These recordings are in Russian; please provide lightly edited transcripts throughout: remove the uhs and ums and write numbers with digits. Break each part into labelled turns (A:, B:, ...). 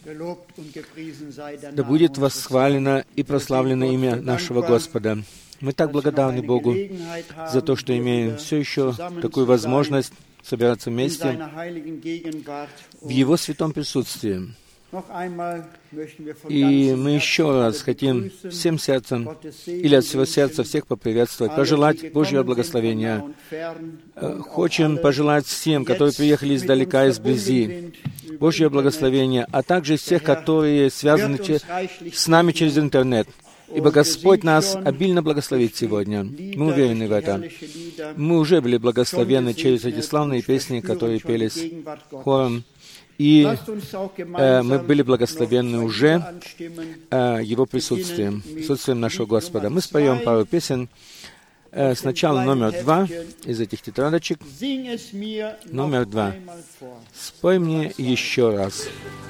A: Да будет восхвалено и прославлено имя нашего Господа. Мы так благодарны Богу за то, что имеем все еще такую возможность собираться вместе в Его святом присутствии. И мы еще раз хотим всем сердцем или от всего сердца всех поприветствовать, пожелать Божьего благословения. Хотим пожелать всем, которые приехали издалека, изблизи, Божьего благословения, а также всех, которые связаны с нами через интернет. Ибо Господь нас обильно благословит сегодня. Мы уверены в этом. Мы уже были благословены через эти славные песни, которые пелись хором. И мы были благословенны уже Его присутствием нашего Господа. Мы споем пару песен. Сначала номер 2 из этих тетрадочек. Номер 2. «Спой мне еще раз».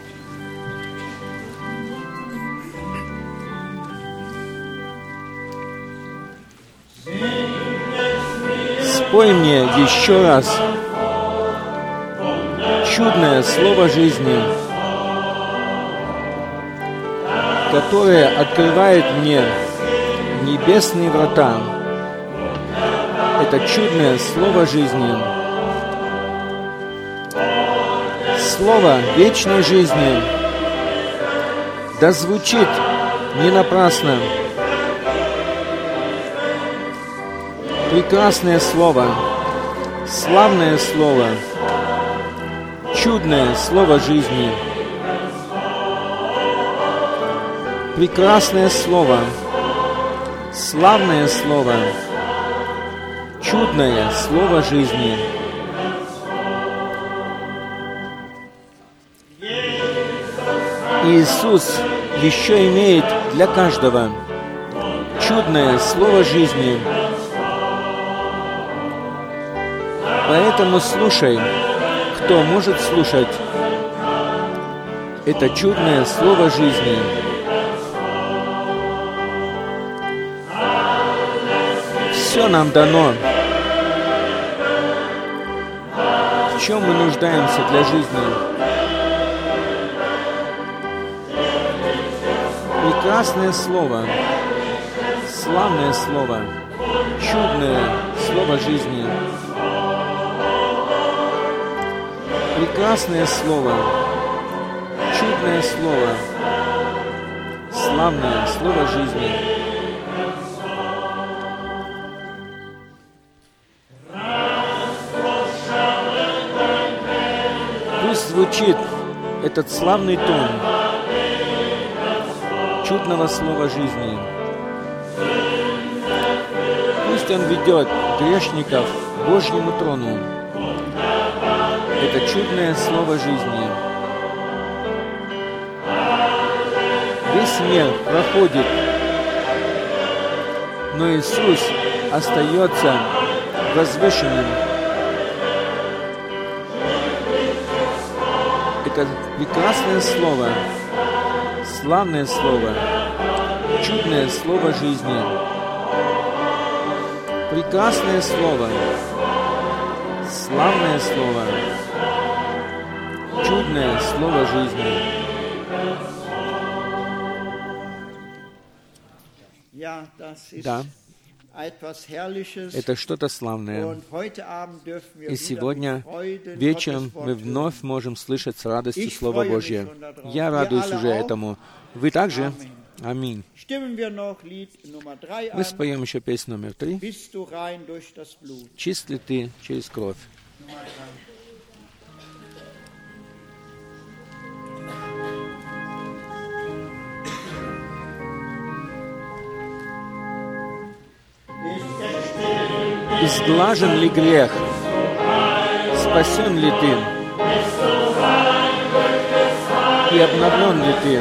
A: Спой мне еще раз чудное слово жизни, которое открывает мне небесные врата. Это чудное слово жизни, слово вечной жизни, да звучит не напрасно. Прекрасное слово, славное слово, чудное слово жизни. Прекрасное слово, славное слово, чудное слово жизни. Иисус еще имеет для каждого чудное слово жизни. Поэтому слушай, кто может слушать это чудное слово жизни. Все нам дано. В чем мы нуждаемся для жизни? Прекрасное слово, славное слово, чудное слово жизни. Прекрасное слово, чудное слово, славное слово жизни. Пусть звучит этот славный тон чудного слова жизни. Пусть он ведет грешников к Божьему трону. Это чудное слово жизни. Весь мир проходит, но Иисус остается возвышенным. Это прекрасное слово, славное слово, чудное слово жизни. Прекрасное слово, славное слово, чудное слово жизни. Да, это что-то славное. И сегодня вечером мы вновь можем слышать с радостью Слово Божье. Я радуюсь уже этому. Вы также? Аминь. Мы споем еще песню номер 3. «Чист ли ты через кровь?» Изглажен ли грех? Спасен ли ты? И обновлен ли ты?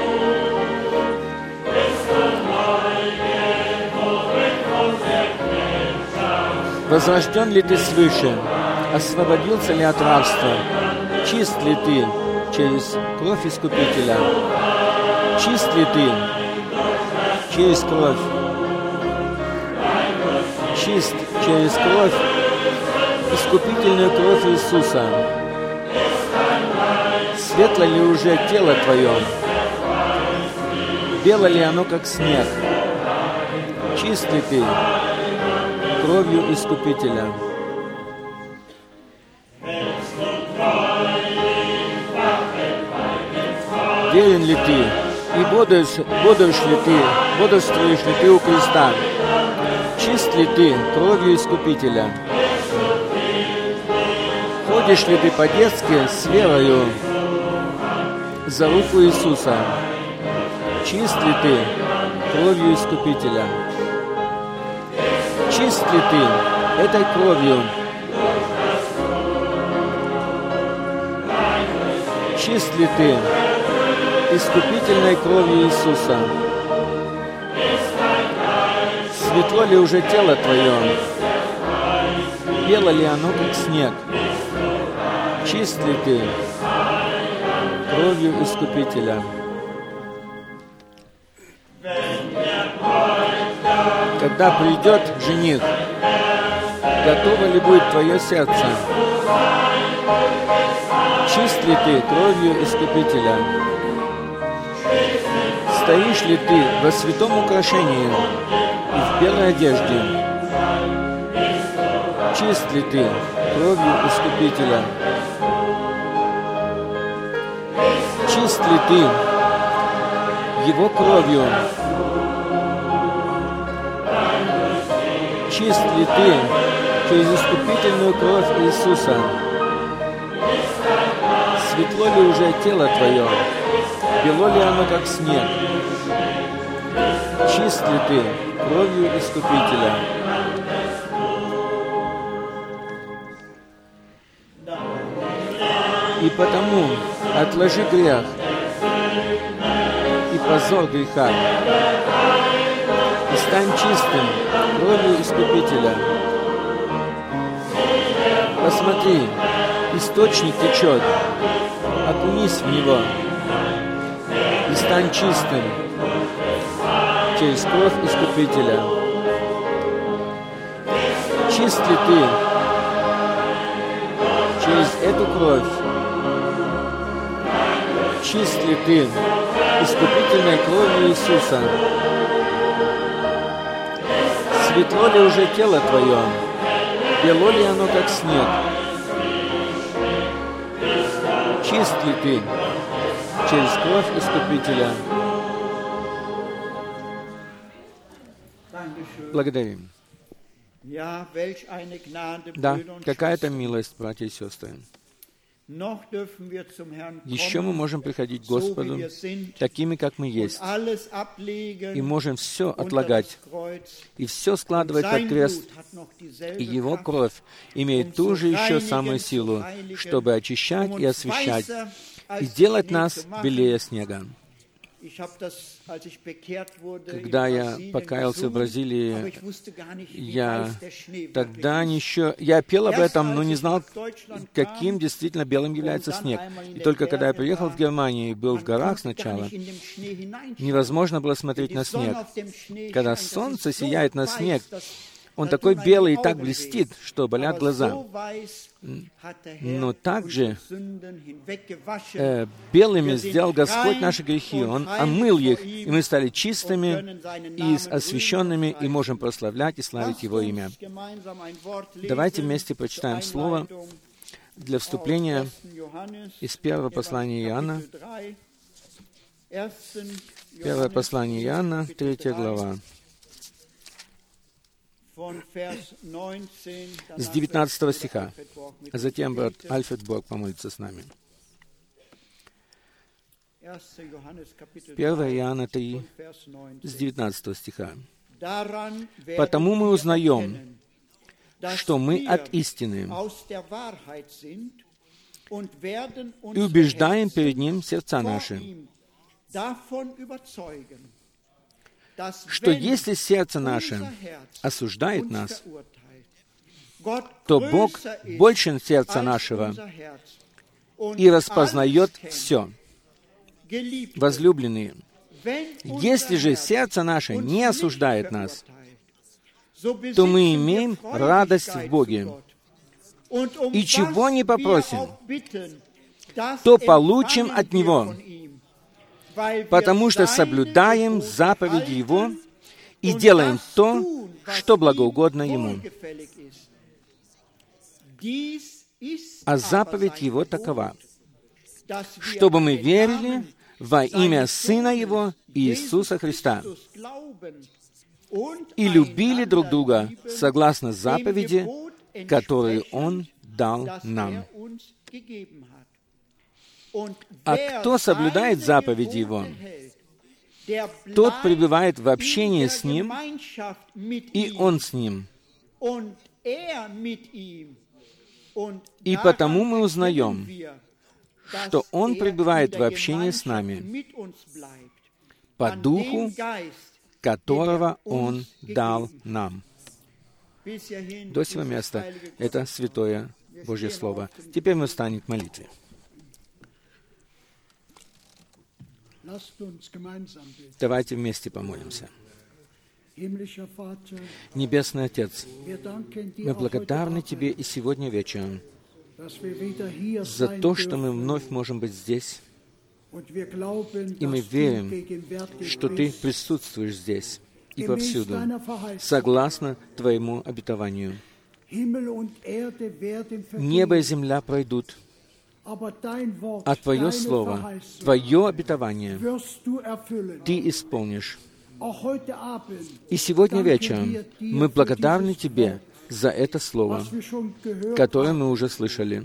A: Возрожден ли ты свыше? Освободился ли от рабства? Чист ли ты через кровь Искупителя? Чист ли ты через кровь? Чист через кровь, искупительную кровь Иисуса. Светло ли уже тело Твое? Бело ли оно, как снег? Чист ли Ты кровью Искупителя? Верен ли Ты? И бодрствуешь ли Ты у креста? Чист ли Ты кровью Искупителя? Ходишь ли Ты по-детски с верою за руку Иисуса? Чист ли Ты кровью Искупителя? Чист ли Ты этой кровью? Чист ли Ты искупительной кровью Иисуса? Светло ли уже тело Твое? Бело ли оно, как снег? Чист ли Ты кровью Искупителя? Когда придет жених, готово ли будет Твое сердце? Чист ли Ты кровью Искупителя? Стоишь ли Ты во святом украшении и в белой одежде? Чист ли Ты кровью Искупителя? Чист ли Ты Его кровью? Чист ли Ты через искупительную кровь Иисуса? Светло ли уже тело Твое? Бело ли оно, как снег? Чист ли Ты кровью Искупителя? И потому отложи грех и позор греха, и стань чистым кровью Искупителя. Посмотри, источник течет, окунись в него и стань чистым через кровь Искупителя. Чист ли ты через эту кровь? Чист ли ты искупительной кровью Иисуса? Светло ли уже тело твое? Бело ли оно, как снег? Чист ли ты через кровь Искупителя? Благодарим. Да, какая-то милость, братья и сестры. Еще мы можем приходить к Господу такими, как мы есть, и можем все отлагать, и все складывать под крест, и Его кровь имеет ту же еще самую силу, чтобы очищать и освящать, и делать нас белее снега. Когда я покаялся в Бразилии, я пел об этом, но не знал, каким действительно белым является снег. И только когда я приехал в Германию и был в горах сначала, невозможно было смотреть на снег. Когда солнце сияет на снег, он такой белый и так блестит, что болят глаза. Но также белыми сделал Господь наши грехи. Он омыл их, и мы стали чистыми и освященными, и можем прославлять и славить Его имя. Давайте вместе прочитаем слово для вступления из первого послания Иоанна. Первое послание Иоанна, 3 глава. С 19 стиха. А затем брат Альфред Борг помолится с нами. 1 Иоанна 3, с 19 стиха. «Потому мы узнаем, что мы от истины, и убеждаем перед Ним сердца наши, что если сердце наше осуждает нас, то Бог больше сердца нашего и распознает все. Возлюбленные, если же сердце наше не осуждает нас, то мы имеем радость в Боге. И чего не попросим, то получим от Него, потому что соблюдаем заповеди Его и делаем то, что благоугодно Ему. А заповедь Его такова, чтобы мы верили во имя Сына Его, Иисуса Христа, и любили друг друга согласно заповеди, которые Он дал нам. А кто соблюдает заповеди Его, тот пребывает в общении с Ним, и Он с ним. И потому мы узнаем, что Он пребывает в общении с нами по Духу, которого Он дал нам. До сего места это Святое Божье Слово. Теперь мы встанем к молитве. Давайте вместе помолимся. Небесный Отец, мы благодарны Тебе и сегодня вечером за то, что мы вновь можем быть здесь, и мы верим, что Ты присутствуешь здесь и повсюду, согласно Твоему обетованию. Небо и земля пройдут, а Твое Слово, Твое обетование Ты исполнишь. И сегодня вечером мы благодарны Тебе за это Слово, которое мы уже слышали.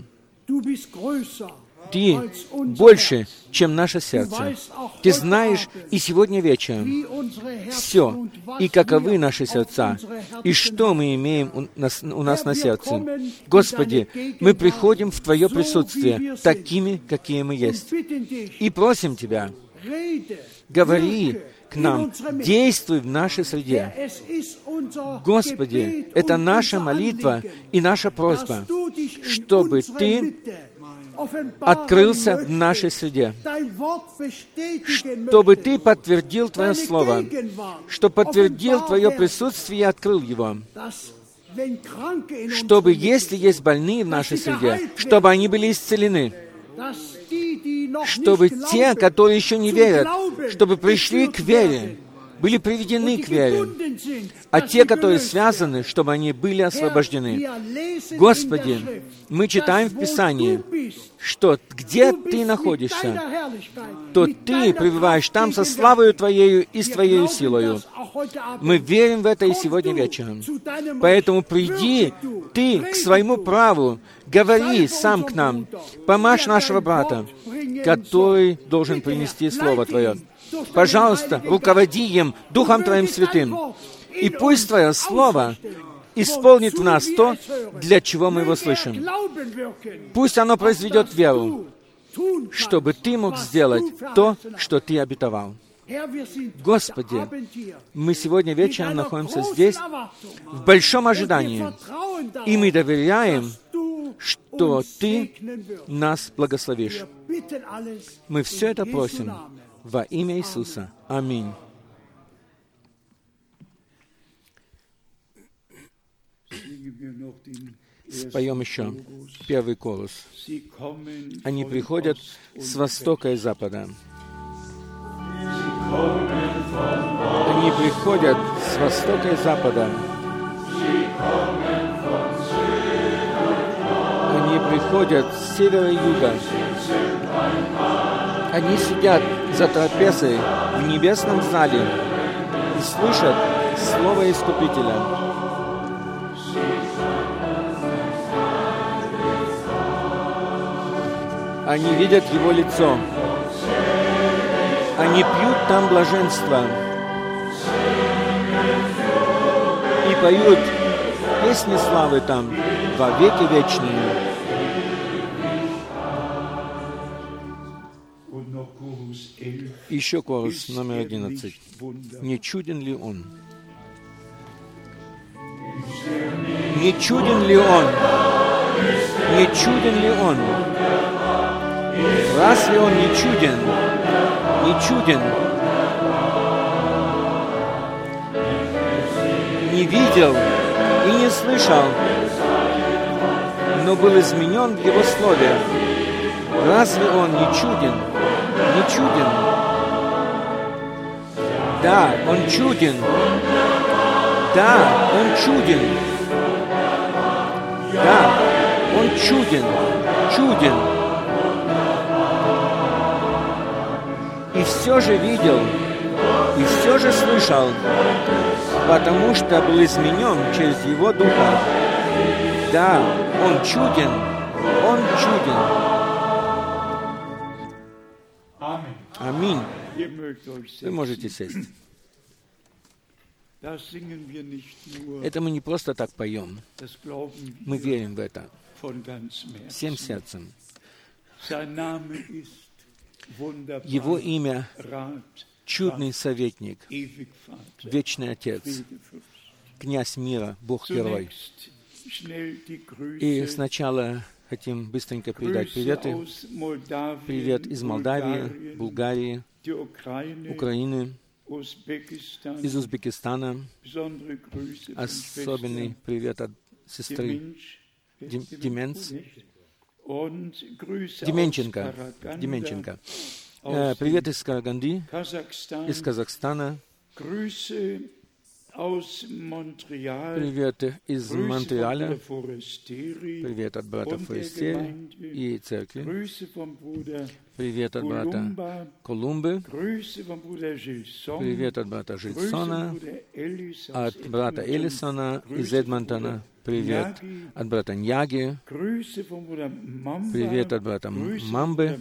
A: Ты больше, чем наше сердце. Ты знаешь и сегодня вечером все, и каковы наши сердца, и что мы имеем у нас на сердце. Господи, мы приходим в Твое присутствие такими, какие мы есть. И просим Тебя, говори к нам, действуй в нашей среде. Господи, это наша молитва и наша просьба, чтобы Ты открылся в нашей среде, чтобы Ты подтвердил Твое Слово, чтобы подтвердил Твое присутствие и открыл его, чтобы, если есть больные в нашей среде, чтобы они были исцелены, чтобы те, которые еще не верят, чтобы пришли к вере, были приведены к вере, а те, которые связаны, чтобы они были освобождены. Господи, мы читаем в Писании, что где Ты находишься, то Ты пребываешь там со славою Твоею и с Твоею силою. Мы верим в это и сегодня вечером. Поэтому приди Ты к своему праву, говори сам к нам, помажь нашего брата, который должен принести Слово Твое. Пожалуйста, руководи им Духом Твоим Святым, и пусть Твое Слово исполнит в нас то, для чего мы его слышим. Пусть оно произведет веру, чтобы Ты мог сделать то, что Ты обетовал. Господи, мы сегодня вечером находимся здесь в большом ожидании, и мы доверяем, что Ты нас благословишь. Мы все это просим во имя Иисуса. Аминь. Споем еще первый колос. Они приходят с востока и запада. Они приходят с востока и запада. Они приходят с севера и юга. Они сидят за трапезой в небесном зале и слышат Слово Искупителя. Они видят Его лицо. Они пьют там блаженство и поют песни славы там во веки вечные. Еще колос номер 11. Не чуден ли Он? Не чуден ли Он? Не чуден ли Он? Разве Он не чуден? Не чуден? Не видел и не слышал, но был изменен в Его Слове. Разве Он не чуден? Не чуден? Да, Он чуден. Да, Он чуден. Да, Он чуден. Чуден. И все же видел, и все же слышал, потому что был изменен через Его Духа. Да, Он чуден. Он чуден. Аминь. Вы можете сесть. Это мы не просто так поем. Мы верим в это всем сердцем. Его имя — чудный советник, вечный Отец, князь мира, Бог-герой. И сначала хотим быстренько передать приветы. Привет из Молдавии, Булгарии, Украины, из Узбекистана. Особенный привет от сестры Деменченко. Привет из Караганды, из Казахстана. Привет из Монреаля. Привет от брата Форестери и церкви. Привет от брата Колумбы. Привет от брата Жильсона. От брата Элисона из Эдмонтона. Привет от брата Ньяги. Привет от брата Мамбы.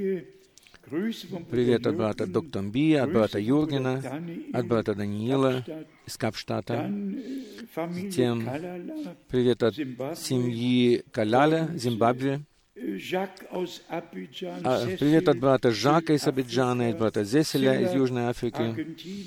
A: Привет от брата Доктомбия, от брата Юргена, от брата Даниила из Капштата. Затем привет от семьи Каляля, Зимбабве. Привет от брата Жака из Абиджана, от брата Зеселя из Южной Африки,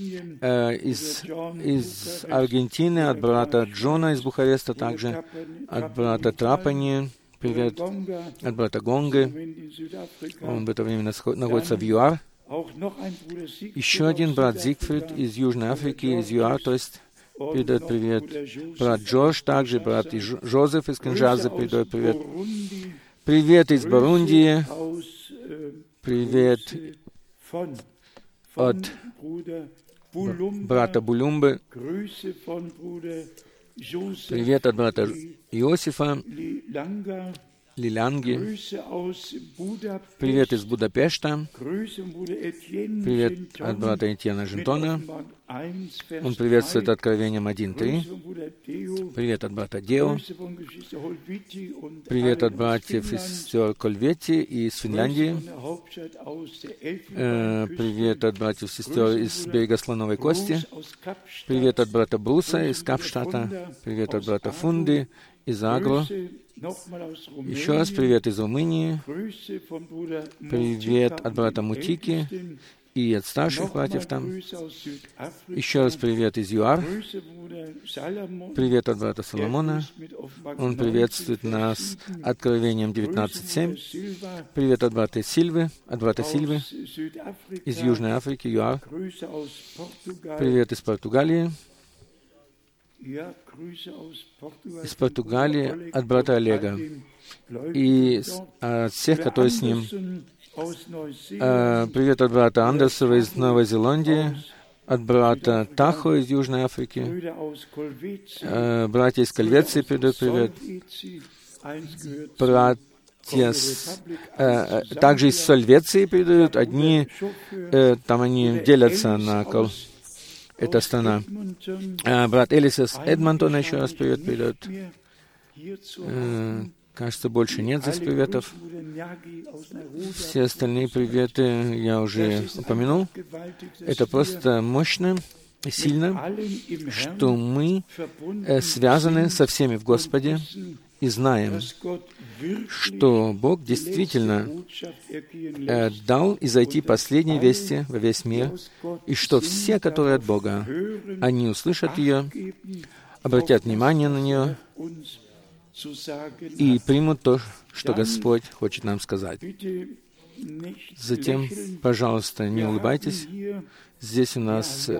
A: из Аргентины, от брата Джона из Бухареста также, от брата Трапани. Привет от брата Гонга. Он в это время находится в ЮАР. Еще один брат Зигфрид из Южной Африки, из ЮАР, то есть передает привет. Брат Джордж также, брат Жозеф из Киншаса передает привет. Привет из Бурундии. Привет от брата Булюмбы. Привет от брата Иосифа Лилянги. Привет из Будапешта. Привет от брата Этьена Жентона. Он приветствует Откровением 1.3. Привет от брата Део. Привет от братьев и сестер Кольветти из Финляндии. Привет от братьев и сестер из берега Слоновой Кости. Привет от брата Бруса из Капштата. Привет от брата Фунди из Агро. Еще раз привет из Румынии. Привет от брата Мутики и от старших братьев там. Еще раз привет из ЮАР. Привет от брата Соломона. Он приветствует нас Откровением 19.7. Привет от брата Сильвы, из Южной Африки, ЮАР. Привет из Португалии. Из Португалии от брата Олега и от всех, которые с ним. Привет от брата Андерсова из Новой Зеландии, от брата Тахо из Южной Африки. Братья из Кольвеции передают привет. Братья также из Сольвеции передают. Одни, там они делятся на... Это страна. Брат Элис из Эдмонтона еще раз привет передает. Кажется, больше нет здесь приветов. Все остальные приветы я уже упомянул. Это просто мощно и сильно, что мы связаны со всеми в Господе и знаем, что Бог действительно дал изойти последние вести во весь мир, и что все, которые от Бога, они услышат ее, обратят внимание на нее и примут то, что Господь хочет нам сказать. Затем, пожалуйста, не улыбайтесь. Здесь у нас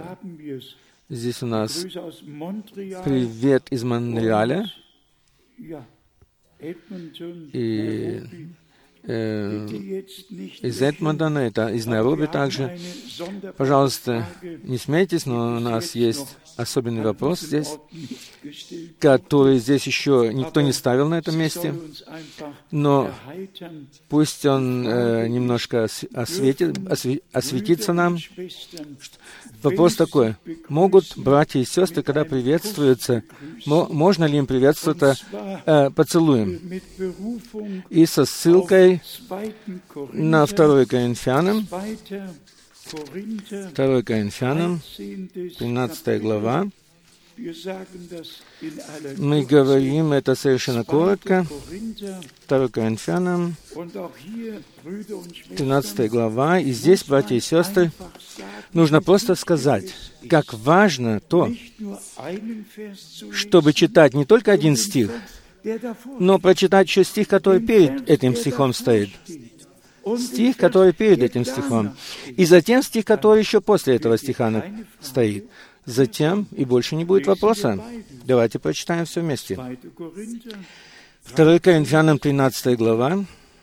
A: привет из Монреаля. И из Эдмонтона, это из Найроби также. Пожалуйста, не смейтесь, но у нас есть особенный вопрос здесь, который здесь еще никто не ставил на этом месте, но пусть он немножко осветится нам. Вопрос такой: могут братья и сестры, когда приветствуются, можно ли им приветствоваться поцелуем? И со ссылкой на 2 Коринфянам, 13 глава, мы говорим это совершенно коротко. 2 Коринфянам, 13 глава. И здесь, братья и сестры, нужно просто сказать, как важно то, чтобы читать не только один стих, но прочитать еще стих, который перед этим стихом стоит. Стих, который перед этим стихом. И затем стих, который еще после этого стиха стоит. Затем и больше не будет вопроса. Давайте прочитаем все вместе. 2 Коринфянам 13 глава.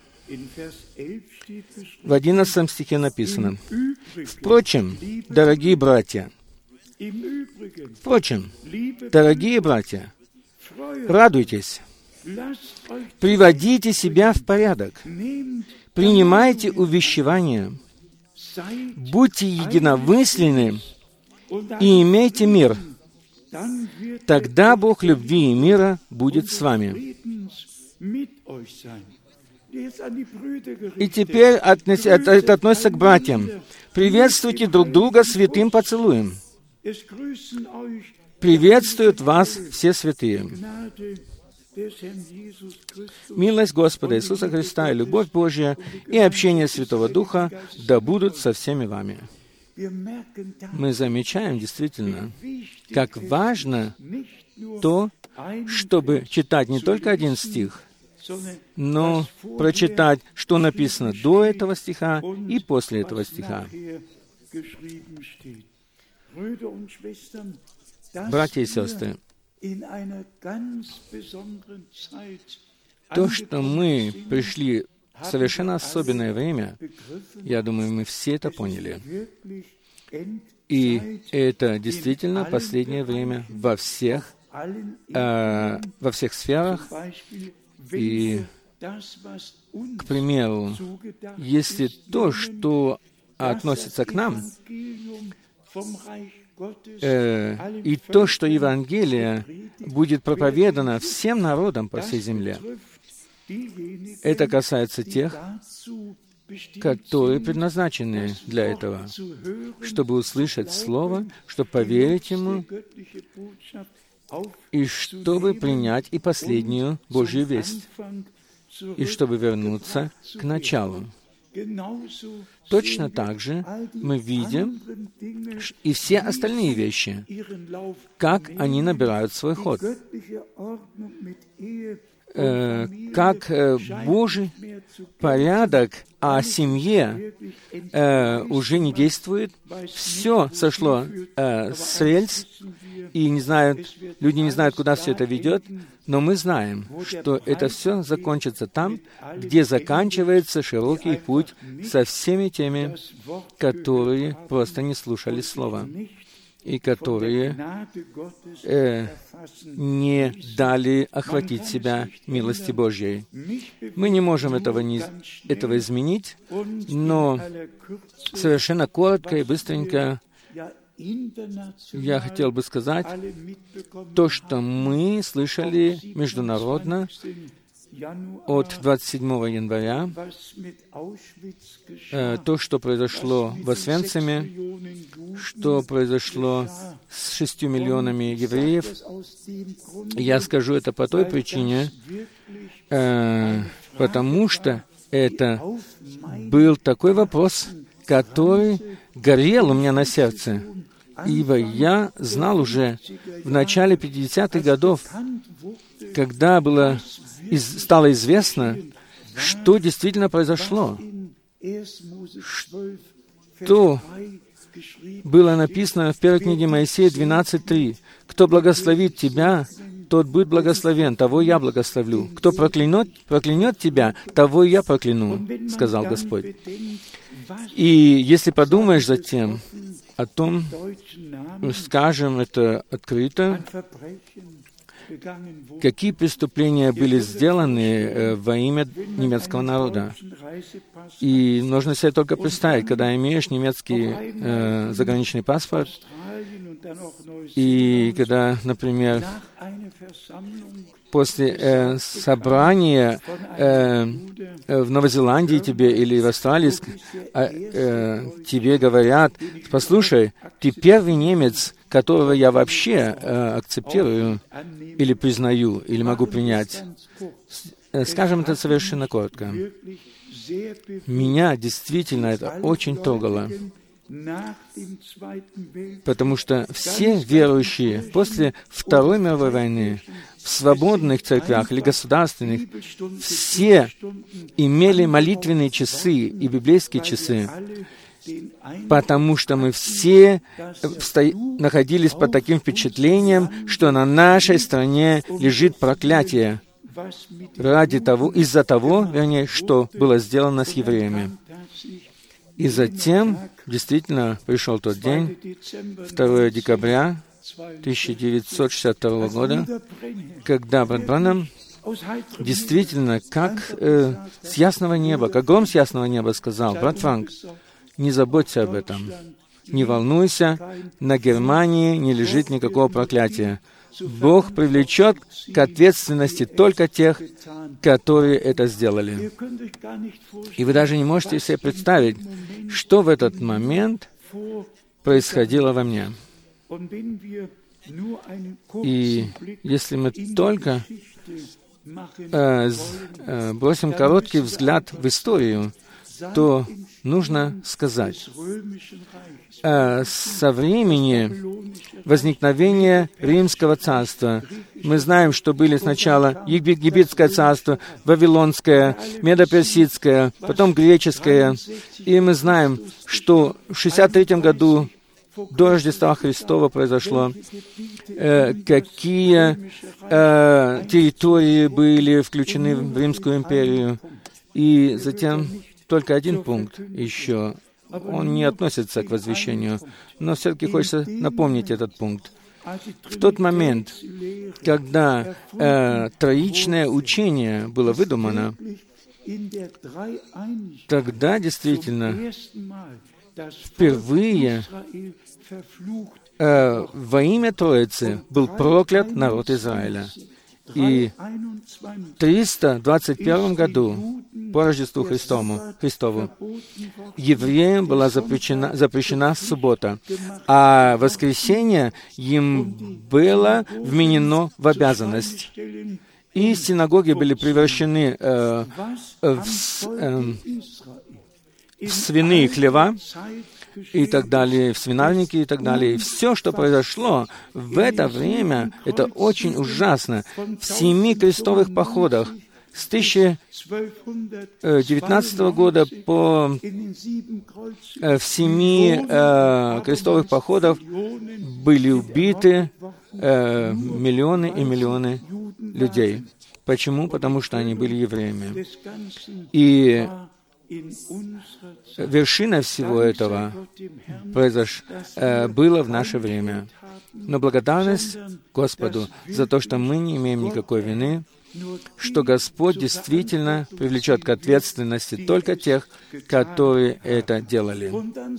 A: В 11 стихе написано: «Впрочем, дорогие братья, радуйтесь, приводите себя в порядок, принимайте увещевания, будьте единомысленны и имейте мир. Тогда Бог любви и мира будет с вами». И теперь это относится к братьям. «Приветствуйте друг друга святым поцелуем. Приветствуют вас все святые. Милость Господа Иисуса Христа и любовь Божья и общение Святого Духа да будут со всеми вами». Мы замечаем действительно, как важно то, чтобы читать не только один стих, но прочитать, что написано до этого стиха и после этого стиха. Братья и сестры, то, что мы пришли в совершенно особенное время, я думаю, мы все это поняли. И это действительно последнее время во всех сферах. И, к примеру, если то, что относится к нам, и то, что Евангелие будет проповедано всем народам по всей земле, это касается тех, которые предназначены для этого, чтобы услышать Слово, чтобы поверить Ему, и чтобы принять и последнюю Божью весть, и чтобы вернуться к началу. Точно так же мы видим и все остальные вещи, как они набирают свой ход. Как Божий порядок о семье уже не действует, все сошло с рельс, и люди не знают, куда все это ведет, но мы знаем, что это все закончится там, где заканчивается широкий путь со всеми теми, которые просто не слушали Слова и которые не дали охватить себя милости Божьей. Мы не можем этого изменить, но совершенно коротко и быстренько я хотел бы сказать то, что мы слышали международно от 27 января, то, что произошло в Освенциме, что произошло с 6 миллионами евреев. Я скажу это по той причине, потому что это был такой вопрос, который горел у меня на сердце, ибо я знал уже в начале 50-х годов, когда стало известно, что действительно произошло, что было написано в первой книге Моисея 12:3. «Кто благословит тебя, тот будет благословен, того я благословлю. Кто проклянет тебя, того я прокляну, сказал Господь. И если подумаешь затем о том, скажем это открыто, какие преступления были сделаны во имя немецкого народа. И нужно себе только представить, когда имеешь немецкий заграничный паспорт, и когда, например, после собрания в Новой Зеландии тебе или в Австралии тебе говорят: послушай, ты первый немец, которого я вообще акцептирую или признаю, или могу принять. Скажем это совершенно коротко. Меня действительно это очень трогало, потому что все верующие после Второй мировой войны в свободных церквях или государственных все имели молитвенные часы и библейские часы, потому что мы все находились под таким впечатлением, что на нашей стране лежит проклятие из-за того, что было сделано с евреями. И затем, действительно, пришел тот день, 2 декабря 1962 года, когда брат Бранхам действительно, как с ясного неба, как гром с ясного неба сказал: брат Франк, не заботься об этом, не волнуйся, на Германии не лежит никакого проклятия. Бог привлечет к ответственности только тех, которые это сделали. И вы даже не можете себе представить, что в этот момент происходило во мне. И если мы только бросим короткий взгляд в историю, то нужно сказать, со времени возникновения Римского царства мы знаем, что были сначала Египетское царство, Вавилонское, Медо-Персидское, потом Греческое, и мы знаем, что в 63 году до Рождества Христова произошло, какие территории были включены в Римскую империю, и затем только один пункт еще. Он не относится к возвещению, но все-таки хочется напомнить этот пункт. В тот момент, когда троичное учение было выдумано, тогда действительно впервые во имя Троицы был проклят народ Израиля. И в 321 году по Рождеству Христову евреям была запрещена суббота, а воскресенье им было вменено в обязанность. И синагоги были превращены в свиные хлева и так далее, в свинарники и так далее. И все, что произошло в это время, это очень ужасно. В 7 крестовых походах с 1019 года в 7 крестовых походах были убиты миллионы и миллионы людей. Почему? Потому что они были евреями. И вершина всего этого было в наше время. Но благодарность Господу за то, что мы не имеем никакой вины, что Господь действительно привлечет к ответственности только тех, которые это делали.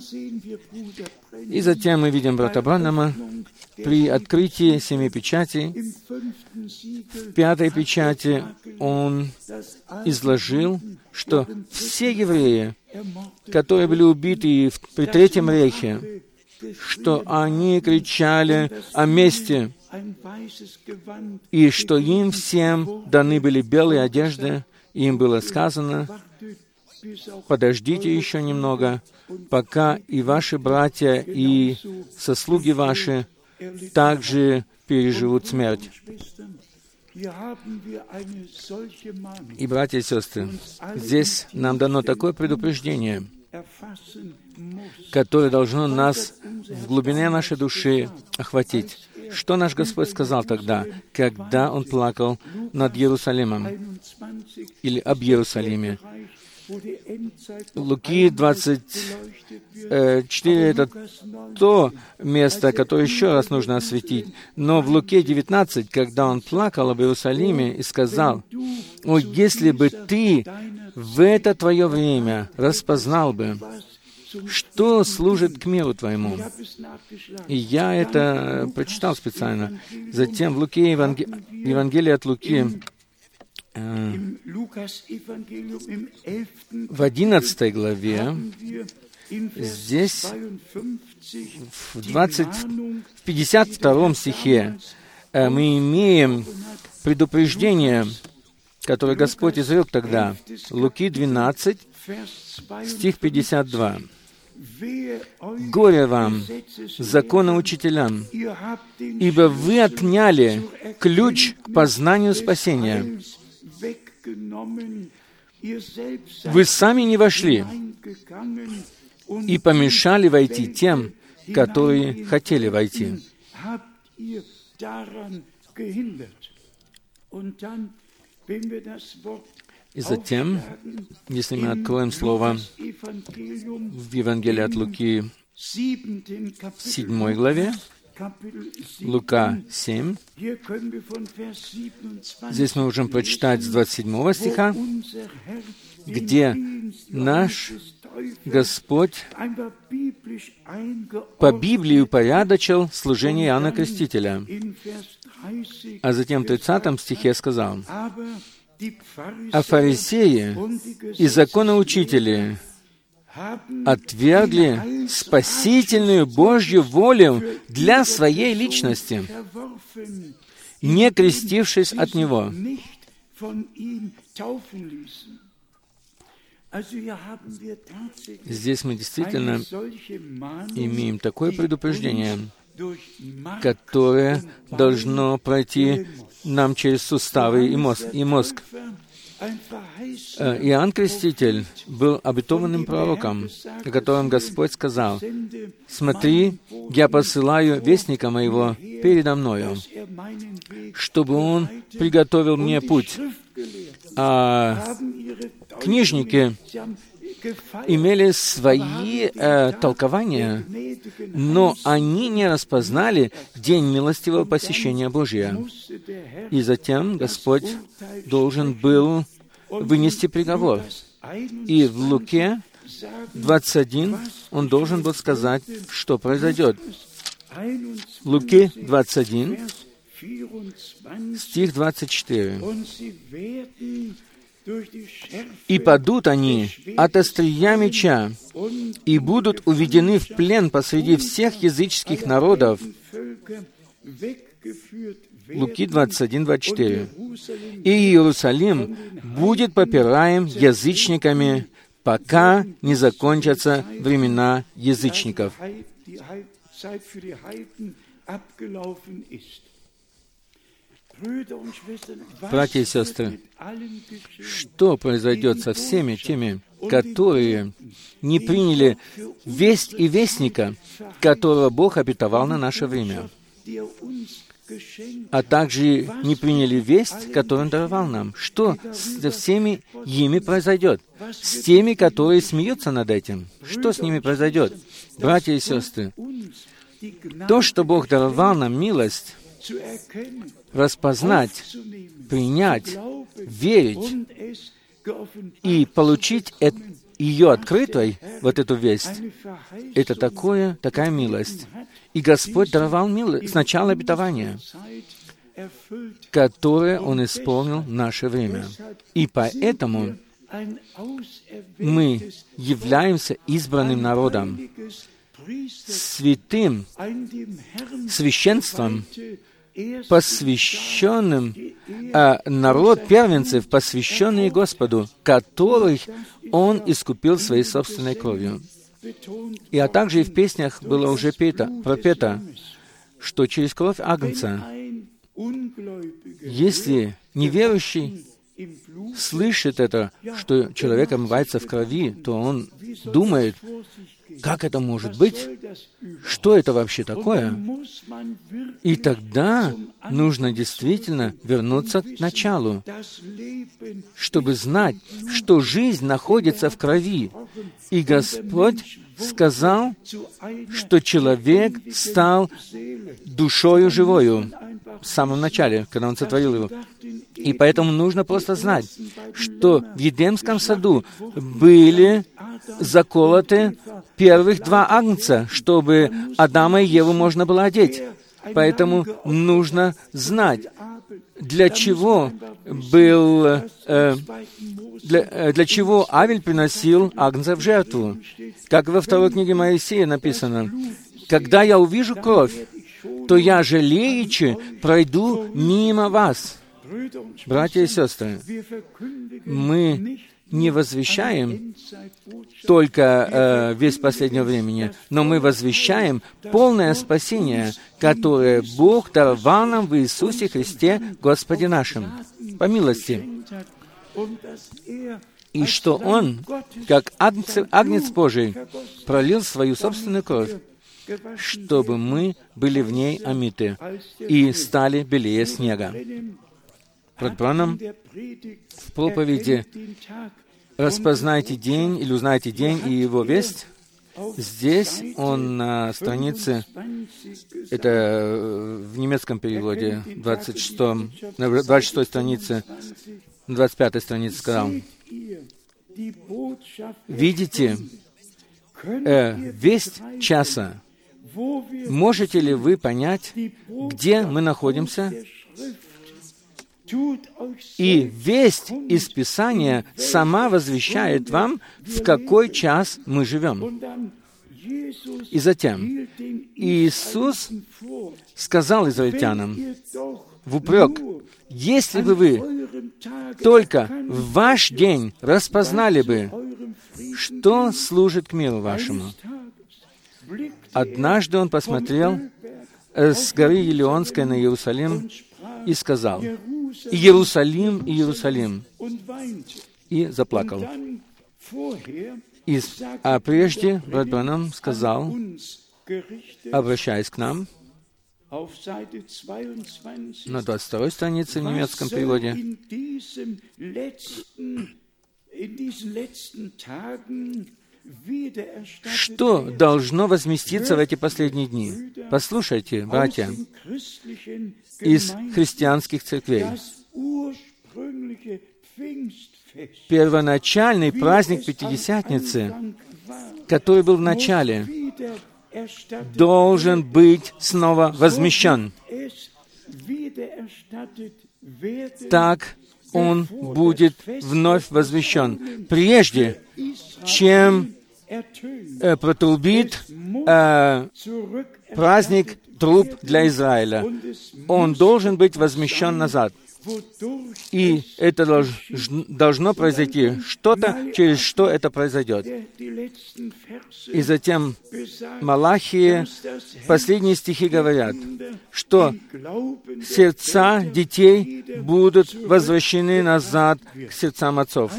A: И затем мы видим брата Бранхама при открытии 7 печатей. В 5 печати он изложил, что все евреи, которые были убиты при Третьем рейхе, что они кричали о мести, и что им всем даны были белые одежды, и им было сказано: подождите еще немного, пока и ваши братья, и сослуги ваши также переживут смерть. И, братья и сестры, здесь нам дано такое предупреждение, которое должно нас в глубине нашей души охватить. Что наш Господь сказал тогда, когда Он плакал над Иерусалимом или об Иерусалиме? Луки 24 — это то место, которое еще раз нужно осветить. Но в Луке 19, когда Он плакал об Иерусалиме и сказал: «О, если бы ты в это твое время распознал бы, что служит к миру твоему». И я это прочитал специально. Затем в Луке, Евангелие от Луки, в 11 главе, здесь, в 52 стихе, мы имеем предупреждение, которое Господь изрек тогда. Луки 12, стих 52. «Горе вам, законоучителям, ибо вы отняли ключ к познанию спасения. Вы сами не вошли и помешали войти тем, которые хотели войти». И затем, если мы откроем слово в Евангелии от Луки, в 7 главе, Лука 7, здесь мы можем прочитать с 27 стиха, где наш Господь по Библии упорядочил служение Иоанна Крестителя. А затем в 30 стихе сказал: «А фарисеи и законоучители отвергли спасительную Божью волю для своей личности, не крестившись от Него». Здесь мы действительно имеем такое предупреждение, которое должно пройти нам через суставы и мозг. Иоанн Креститель был обетованным пророком, о котором Господь сказал: «Смотри, я посылаю вестника моего передо мною, чтобы он приготовил мне путь». А книжники имели свои толкования, но они не распознали день милостивого посещения Божия. И затем Господь должен был вынести приговор. И в Луке 21 Он должен был сказать, что произойдет. Луки 21, стих 24. «И падут они от острия меча, и будут уведены в плен посреди всех языческих народов». Луки 21, 24. «И Иерусалим будет попираем язычниками, пока не закончатся времена язычников». Братья и сестры, что произойдет со всеми теми, которые не приняли весть и вестника, которого Бог обетовал на наше время, а также не приняли весть, которую Он даровал нам? Что со всеми ими произойдет? С теми, которые смеются над этим? Что с ними произойдет? Братья и сестры, то, что Бог даровал нам милость, распознать, принять, верить и получить ее открытой, вот эту весть, это такая милость. И Господь даровал сначала обетование, которое Он исполнил в наше время. И поэтому мы являемся избранным народом, святым священством, посвященным, народ первенцев, посвященный Господу, которых Он искупил своей собственной кровью. И также и в песнях было уже пропето, что через кровь Агнца, если неверующий слышит это, что человек омывается в крови, то он думает, Как это может быть? Что это вообще такое? И тогда нужно действительно вернуться к началу, чтобы знать, что жизнь находится в крови. И Господь сказал, что человек стал душою живою в самом начале, когда Он сотворил его. И поэтому нужно просто знать, что в Едемском саду были заколоты первых 2 агнца, чтобы Адама и Еву можно было одеть. Поэтому нужно знать, для чего Авель приносил агнца в жертву. Как во 2 книге Моисея написано: «Когда я увижу кровь, то я, жалеючи, пройду мимо вас». Братья и сестры, мы не возвещаем только весть последнего времени, но мы возвещаем полное спасение, которое Бог даровал нам в Иисусе Христе, Господе нашим, по милости. И что Он, как Агнец Божий, пролил свою собственную кровь, чтобы мы были в ней омиты и стали белее снега. Брат Бранам в проповеди «Распознайте день» или «Узнайте день и его весть», здесь он на странице, это в немецком переводе, 26 странице, 25 странице сказал: «Видите весть часа? Можете ли вы понять, где мы находимся? И весть из Писания сама возвещает вам, в какой час мы живем». И затем Иисус сказал израильтянам в упрек: «Если бы вы только в ваш день распознали бы, что служит к миру вашему». Однажды Он посмотрел с горы Елеонской на Иерусалим и сказал: «Иерусалим, Иерусалим!» и заплакал. А прежде брат Бранам сказал, обращаясь к нам, на 22 странице в немецком переводе: что должно возместиться в эти последние дни? Послушайте, братья, из христианских церквей. Первоначальный праздник Пятидесятницы, который был в начале, должен быть снова возмещен. Так он будет вновь возвещен. Прежде чем протрубит праздник труб для Израиля, он должен быть возмещен назад. И это должно произойти что-то, через что это произойдет. И затем Малахии, последние стихи говорят, что сердца детей будут возвращены назад к сердцам отцов.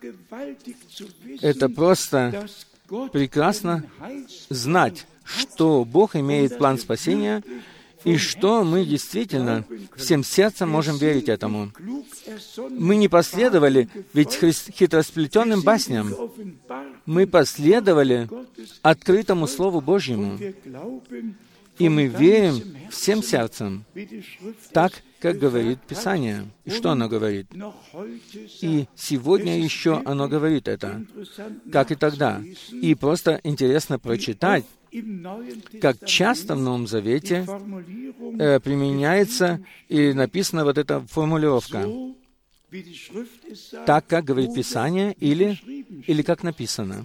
A: Это просто прекрасно знать, что Бог имеет план спасения, и что мы действительно всем сердцем можем верить этому. Мы не последовали ведь хитросплетенным басням. Мы последовали открытому Слову Божьему. И мы верим всем сердцем, так, как говорит Писание. И что оно говорит? И сегодня еще оно говорит это, как и тогда. И просто интересно прочитать, как часто в Новом Завете применяется и написана вот эта формулировка. Так, как говорит Писание, или как написано.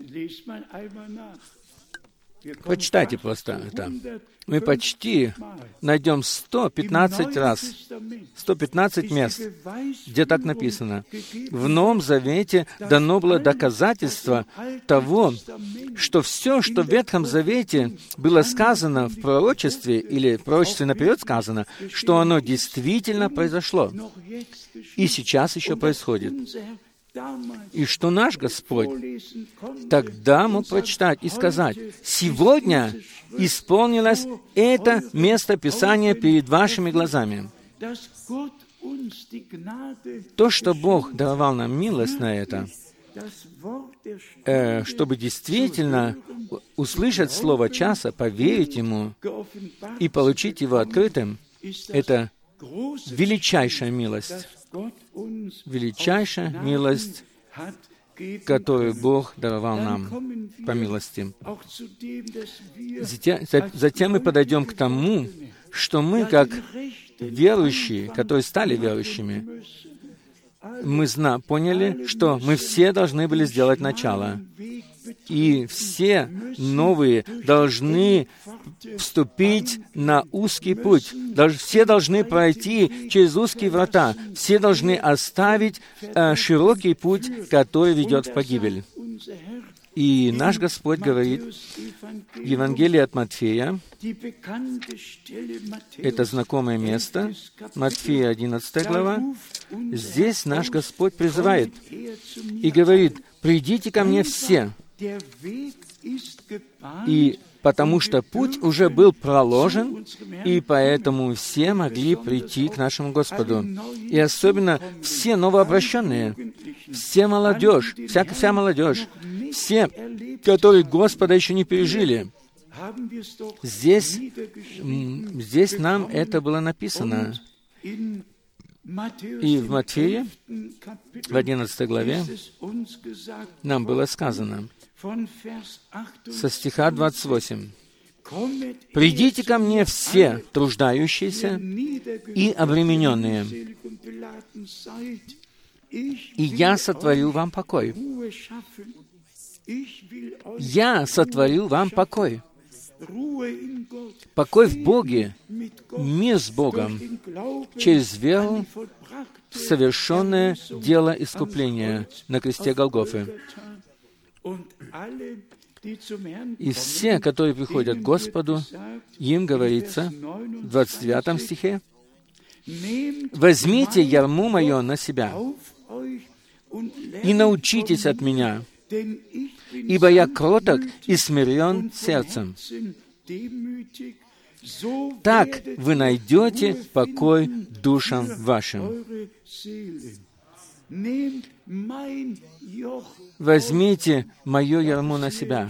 A: Почитайте просто это. Мы почти найдем 115 раз, 115 мест, где так написано. В Новом Завете дано было доказательство того, что все, что в Ветхом Завете было сказано в пророчестве, или в пророчестве наперед сказано, что оно действительно произошло. И сейчас еще происходит. И что наш Господь тогда мог прочитать и сказать: «Сегодня исполнилось это место Писания перед вашими глазами». То, что Бог даровал нам милость на это, чтобы действительно услышать Слово часа, поверить Ему и получить его открытым, это величайшая милость, которую Бог даровал нам по милости. Затем мы подойдем к тому, что мы, как верующие, которые стали верующими, мы поняли, что мы все должны были сделать начало. И все новые должны вступить на узкий путь. Все должны пройти через узкие врата. Все должны оставить широкий путь, который ведет в погибель. И наш Господь говорит в Евангелии от Матфея, это знакомое место, Матфея 11 глава, здесь наш Господь призывает и говорит: «Придите ко мне все». И потому что путь уже был проложен, и поэтому все могли прийти к нашему Господу. И особенно все новообращенные, вся молодежь, вся молодежь, все, которые Господа еще не пережили. Здесь нам это было написано. И в Матфея, в 11 главе, нам было сказано, со стиха 28, «Придите ко мне все труждающиеся и обремененные, и я сотворю вам покой». Я сотворю вам покой. Покой в Боге, мир с Богом, через веру в совершенное дело искупления на кресте Голгофы. И все, которые приходят к Господу, им говорится в 29 стихе: «Возьмите ярмо мое на себя и научитесь от меня, ибо я кроток и смирен сердцем. Так вы найдете покой душам вашим». Возьмите мое ярмо на себя.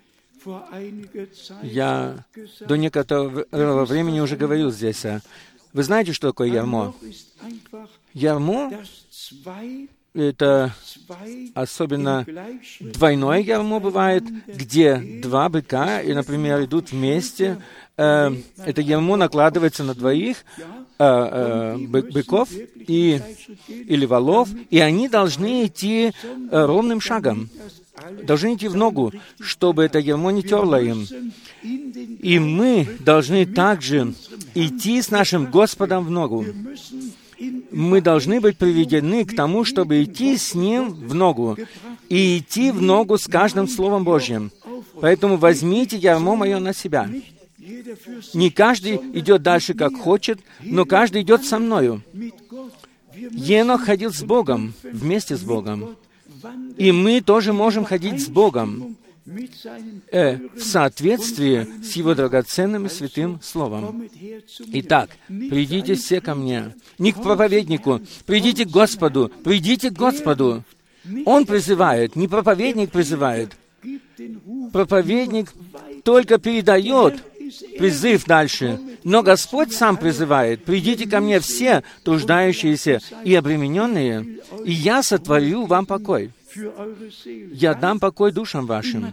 A: Я до некоторого времени уже говорил здесь. Вы знаете, что такое ярмо? Ярмо — это особенно двойное ярмо бывает, где два быка, и, например, идут вместе. Это ярмо накладывается на двоих быков или волов, и они должны идти ровным шагом, должны идти в ногу, чтобы это ярмо не терло им. И мы должны также идти с нашим Господом в ногу. Мы должны быть приведены к тому, чтобы идти с Ним в ногу, и идти в ногу с каждым Словом Божьим. Поэтому возьмите ярмо мое на себя. Не каждый идет дальше, как хочет, но каждый идет со мною. Енох ходил с Богом, вместе с Богом. И мы тоже можем ходить с Богом в соответствии с Его драгоценным и святым Словом. Итак, придите все ко мне. Не к проповеднику. Придите к Господу. Придите к Господу. Он призывает, не проповедник призывает. Проповедник только передает призыв дальше. Но Господь сам призывает: «Придите ко мне все труждающиеся и обремененные, и я сотворю вам покой. Я дам покой душам вашим».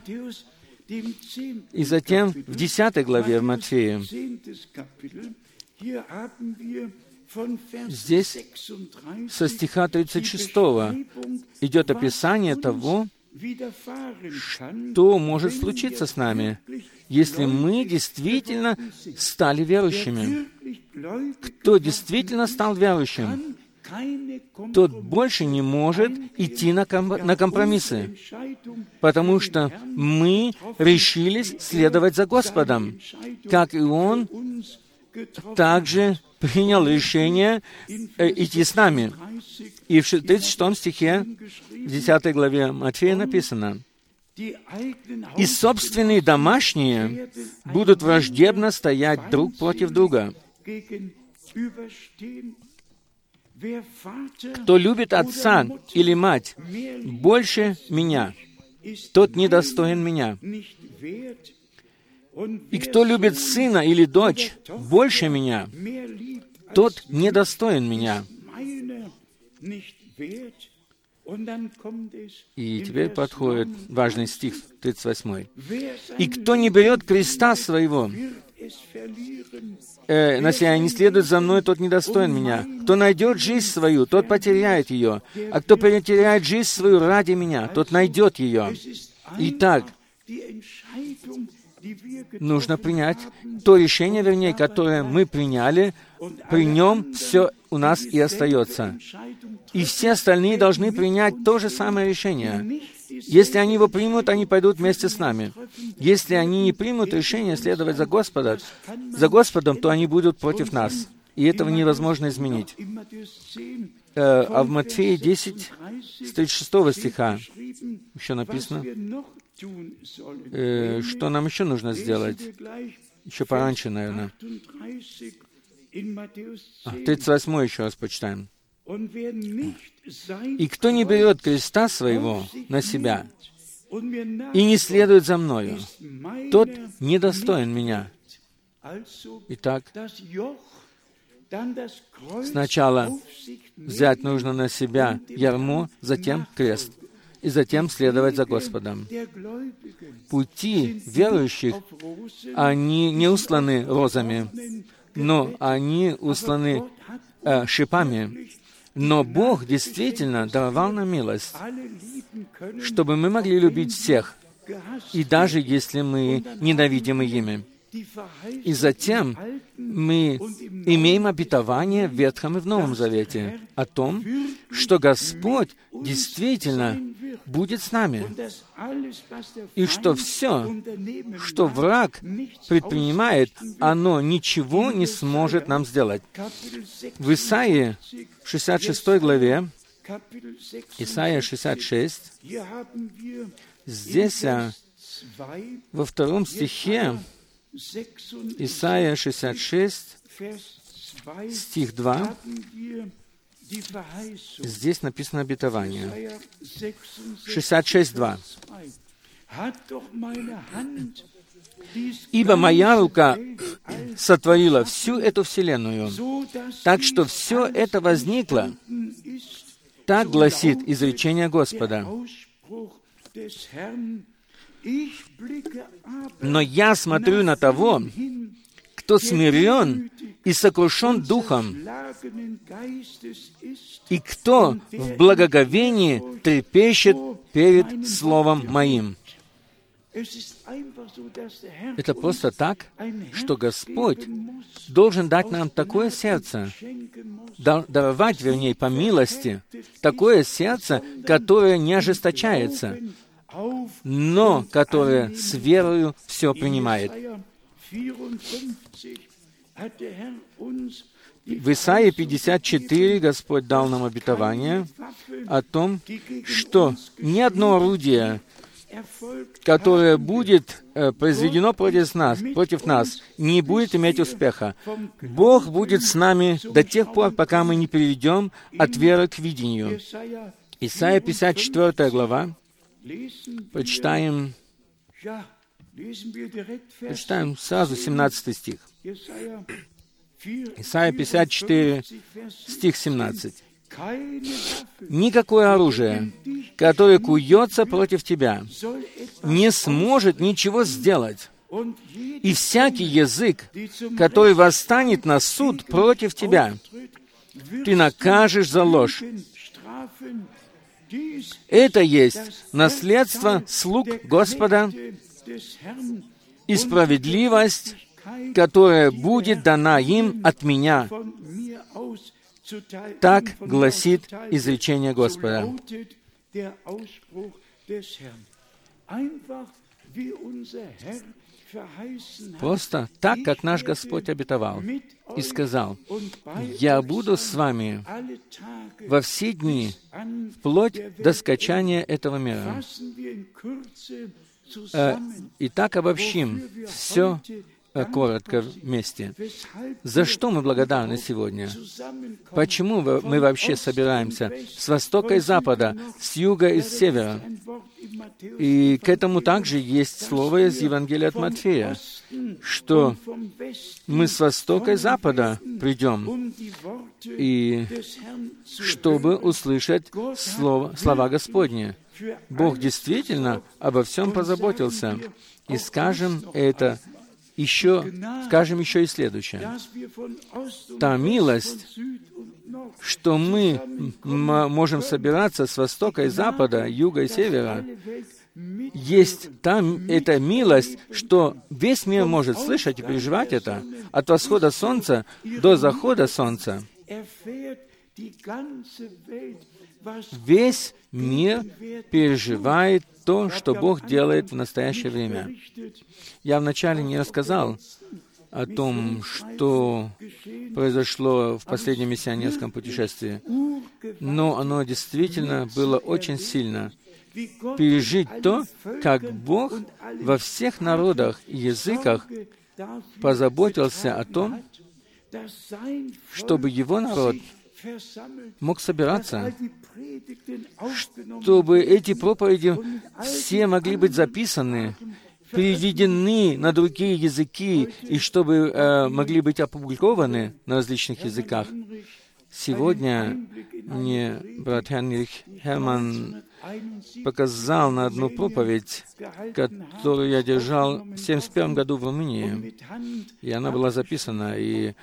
A: И затем в 10 главе в Матфея, здесь со стиха 36 идет описание того, что может случиться с нами, если мы действительно стали верующими. Кто действительно стал верующим, тот больше не может идти на компромиссы, потому что мы решились следовать за Господом, как и Он также принял решение идти с нами. И в 36 стихе в 10 главе Матфея написано: «И собственные домашние будут враждебно стоять друг против друга. Кто любит отца или мать больше меня, тот недостоин меня. И кто любит сына или дочь больше меня, тот недостоин меня». И теперь подходит важный стих, 38. «И кто не берет креста своего на себя и не следует за мной, тот недостоин меня. Кто найдет жизнь свою, тот потеряет ее. А кто потеряет жизнь свою ради меня, тот найдет ее». Итак, нужно принять то решение, вернее, которое мы приняли, при нем все у нас и остается. И все остальные должны принять то же самое решение. Если они его примут, они пойдут вместе с нами. Если они не примут решение следовать за Господом, то они будут против нас. И этого невозможно изменить. А в Матфея 10, с 36 стиха еще написано, что нам еще нужно сделать. Еще пораньше, наверное. 38 еще раз почитаем. «И кто не берет креста своего на себя и не следует за мною, тот недостоин меня». Итак, сначала взять нужно на себя ярмо, затем крест, и затем следовать за Господом. Пути верующих, они не устланы розами, но они устланы шипами. Но Бог действительно даровал нам милость, чтобы мы могли любить всех, и даже если мы ненавидимы ими. И затем мы имеем обетование в Ветхом и в Новом Завете о том, что Господь действительно будет с нами, и что все, что враг предпринимает, оно ничего не сможет нам сделать. В Исаии, 66 главе, Исаия 66, здесь, во 2 стихе, Исаия 66, стих 2, здесь написано обетование. 66:2. «Ибо моя рука сотворила всю эту вселенную, так что все это возникло». Так гласит изречение Господа. «Но я смотрю на того, кто смирен и сокрушен духом, и кто в благоговении трепещет перед Словом Моим». Это просто так, что Господь должен дать нам такое сердце, даровать, вернее, по милости, такое сердце, которое не ожесточается, но которое с верою все принимает. В Исаии 54 Господь дал нам обетование о том, что ни одно орудие, которое будет произведено против нас, не будет иметь успеха. Бог будет с нами до тех пор, пока мы не перейдем от веры к видению. Исайя 54 глава. Прочитаем сразу 17 стих. Исайя 54, стих 17. «Никакое оружие, которое куется против тебя, не сможет ничего сделать, и всякий язык, который восстанет на суд против тебя, ты накажешь за ложь. Это есть наследство слуг Господа и справедливость, которая будет дана им от меня». Так гласит изречение Господа. Просто так, как наш Господь обетовал и сказал: «Я буду с вами во все дни, вплоть до скончания этого мира». Итак, обобщим все коротко вместе. За что мы благодарны сегодня? Почему мы вообще собираемся с востока и запада, с юга и с севера? И к этому также есть слово из Евангелия от Матфея, что мы с востока и запада придем, и чтобы услышать слова Господни. Бог действительно обо всем позаботился. И скажем еще и следующее. Та милость, что мы можем собираться с востока и запада, юга и севера, есть эта милость, что весь мир может слышать и переживать это от восхода солнца до захода солнца. Весь мир переживает то, что Бог делает в настоящее время. Я вначале не рассказал о том, что произошло в последнем миссионерском путешествии, но оно действительно было очень сильно. Пережить то, как Бог во всех народах и языках позаботился о том, чтобы Его народ мог собираться, чтобы эти проповеди все могли быть записаны, переведены на другие языки, и чтобы могли быть опубликованы на различных языках. Сегодня мне брат Хенрих Херман показал на одну проповедь, которую я держал в 1971 году в Румынии. И она была записана.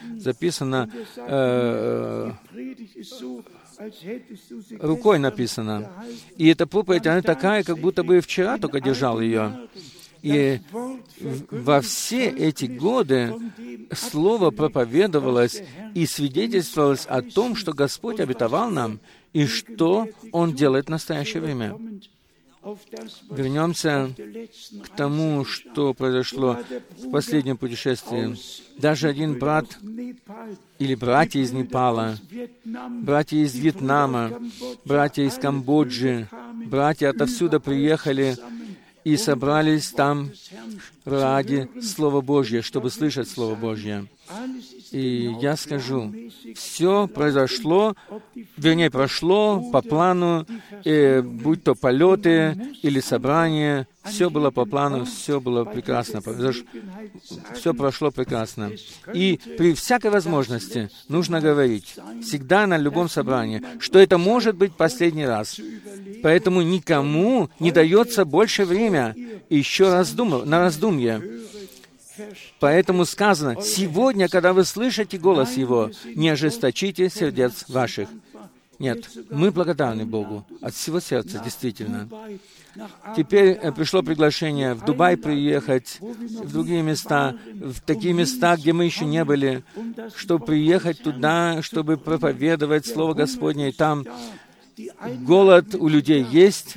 A: Рукой написана. И эта проповедь, она такая, как будто бы вчера только держал ее. И во все эти годы Слово проповедовалось и свидетельствовалось о том, что Господь обетовал нам, и что Он делает в настоящее время. Вернемся к тому, что произошло в последнем путешествии. Даже один брат или братья из Непала, братья из Вьетнама, братья из Камбоджи, братья отовсюду приехали и собрались там ради Слова Божьего, чтобы слышать Слово Божье. И я скажу, все прошло по плану, будь то полеты или собрания, все было по плану, все было прекрасно, все прошло прекрасно. И при всякой возможности нужно говорить, всегда на любом собрании, что это может быть последний раз. Поэтому никому не дается больше время еще на раздумье. Поэтому сказано, сегодня, когда вы слышите голос Его, не ожесточите сердец ваших. Нет, мы благодарны Богу от всего сердца, действительно. Теперь пришло приглашение в Дубай приехать, в другие места, в такие места, где мы еще не были, чтобы приехать туда, чтобы проповедовать Слово Господне, и там голод у людей есть,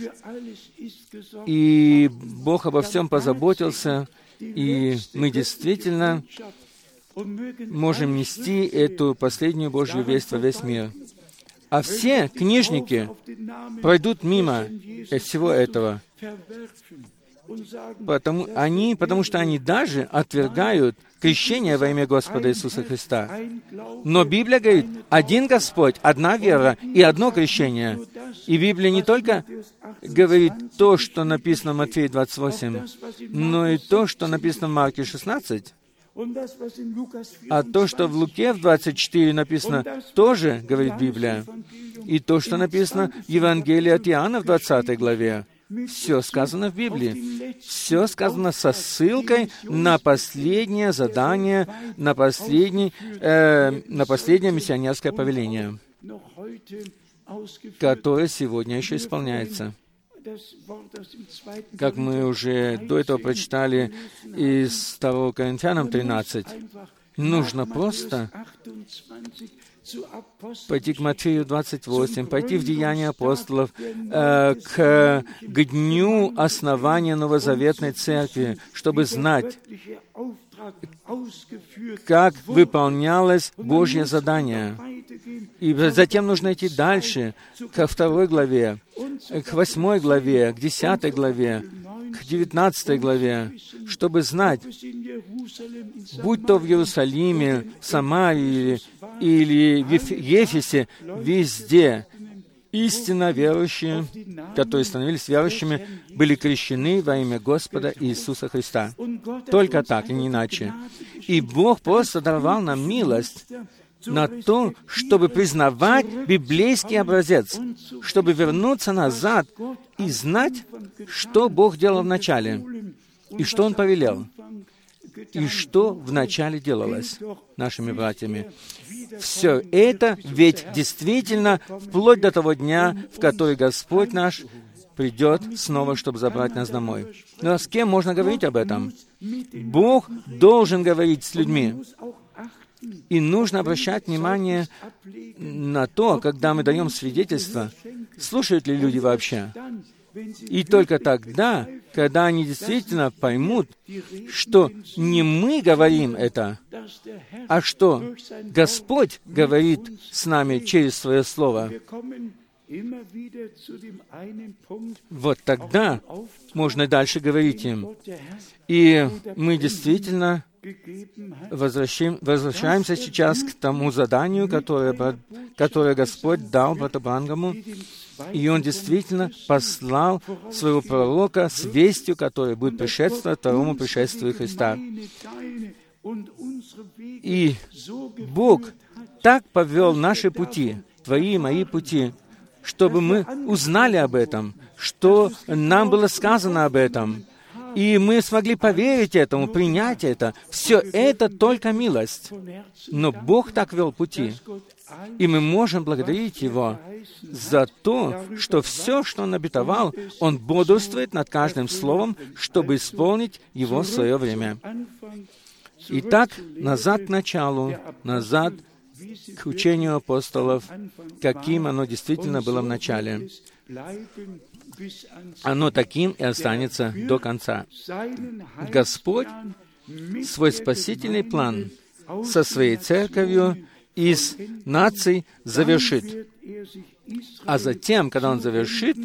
A: и Бог обо всем позаботился, и мы действительно можем нести эту последнюю Божью весть во весь мир. А все книжники пройдут мимо всего этого, потому что они даже отвергают крещение во имя Господа Иисуса Христа. Но Библия говорит, один Господь, одна вера и одно крещение. И Библия не только говорит то, что написано в Матфея 28, но и то, что написано в Марке 16. А то, что в Луке в 24 написано, тоже говорит Библия. И то, что написано в Евангелии от Иоанна в 20 главе. Все сказано в Библии. Все сказано со ссылкой на последнее задание, на последнее миссионерское повеление, которое сегодня еще исполняется. Как мы уже до этого прочитали из 2 Коринфянам 13, Нужно просто пойти к Матфею 28, пойти в Деяния апостолов, к дню основания новозаветной церкви, чтобы знать, как выполнялось Божье задание. И затем нужно идти дальше, ко 2 главе, к 8 главе, к 10 главе, к 19 главе, чтобы знать, будь то в Иерусалиме, в Самарии или в Ефесе, везде истинно верующие, которые становились верующими, были крещены во имя Господа Иисуса Христа. Только так, и не иначе. И Бог просто даровал нам милость на то, чтобы признавать библейский образец, чтобы вернуться назад и знать, что Бог делал вначале, и что Он повелел, и что вначале делалось нашими братьями. Все это ведь действительно вплоть до того дня, в который Господь наш придет снова, чтобы забрать нас домой. Но с кем можно говорить об этом? Бог должен говорить с людьми. И нужно обращать внимание на то, когда мы даем свидетельство, слушают ли люди вообще. И только тогда, когда они действительно поймут, что не мы говорим это, а что Господь говорит с нами через Свое Слово, вот тогда можно дальше говорить им. И мы действительно возвращаемся сейчас к тому заданию, которое Господь дал брату Бранхаму, и он действительно послал своего пророка с вестью, которая будет предшествовать второму пришествию Христа. И Бог так повел наши пути, твои и мои пути, чтобы мы узнали об этом, что нам было сказано об этом, и мы смогли поверить этому, принять это. Все это только милость. Но Бог так вел пути. И мы можем благодарить Его за то, что все, что Он обетовал, Он бодрствует над каждым словом, чтобы исполнить его в свое время. Итак, назад к началу, назад к учению апостолов, каким оно действительно было в начале. Оно таким и останется до конца. Господь свой спасительный план со своей церковью из наций завершит. А затем, когда Он завершит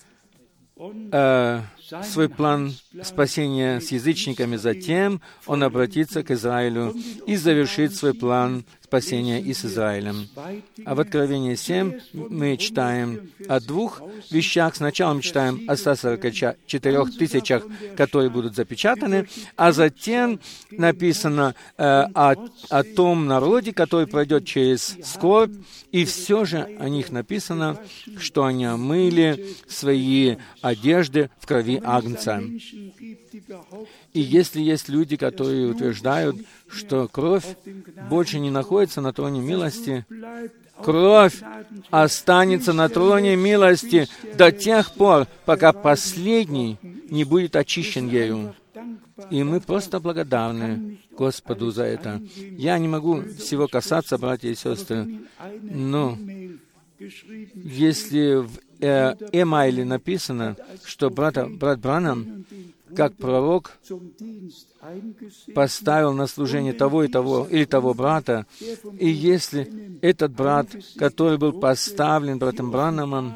A: свой план спасения с язычниками, затем Он обратится к Израилю и завершит свой план спасения и с Израилем. А в Откровении 7 мы читаем о двух вещах. Сначала мы читаем о 144 тысячах, которые будут запечатаны, а затем написано о том народе, который пройдет через скорбь, и все же о них написано, что они омыли свои одежды в крови Агнца. И если есть люди, которые утверждают, что кровь больше не находится на троне милости, кровь останется на троне милости до тех пор, пока последний не будет очищен ею. И мы просто благодарны Господу за это. Я не могу всего касаться, братья и сестры, но если в Эмайле написано, что брат Бранхам, как пророк, поставил на служение того и того, или того брата, и если этот брат, который был поставлен братом Бранхамом,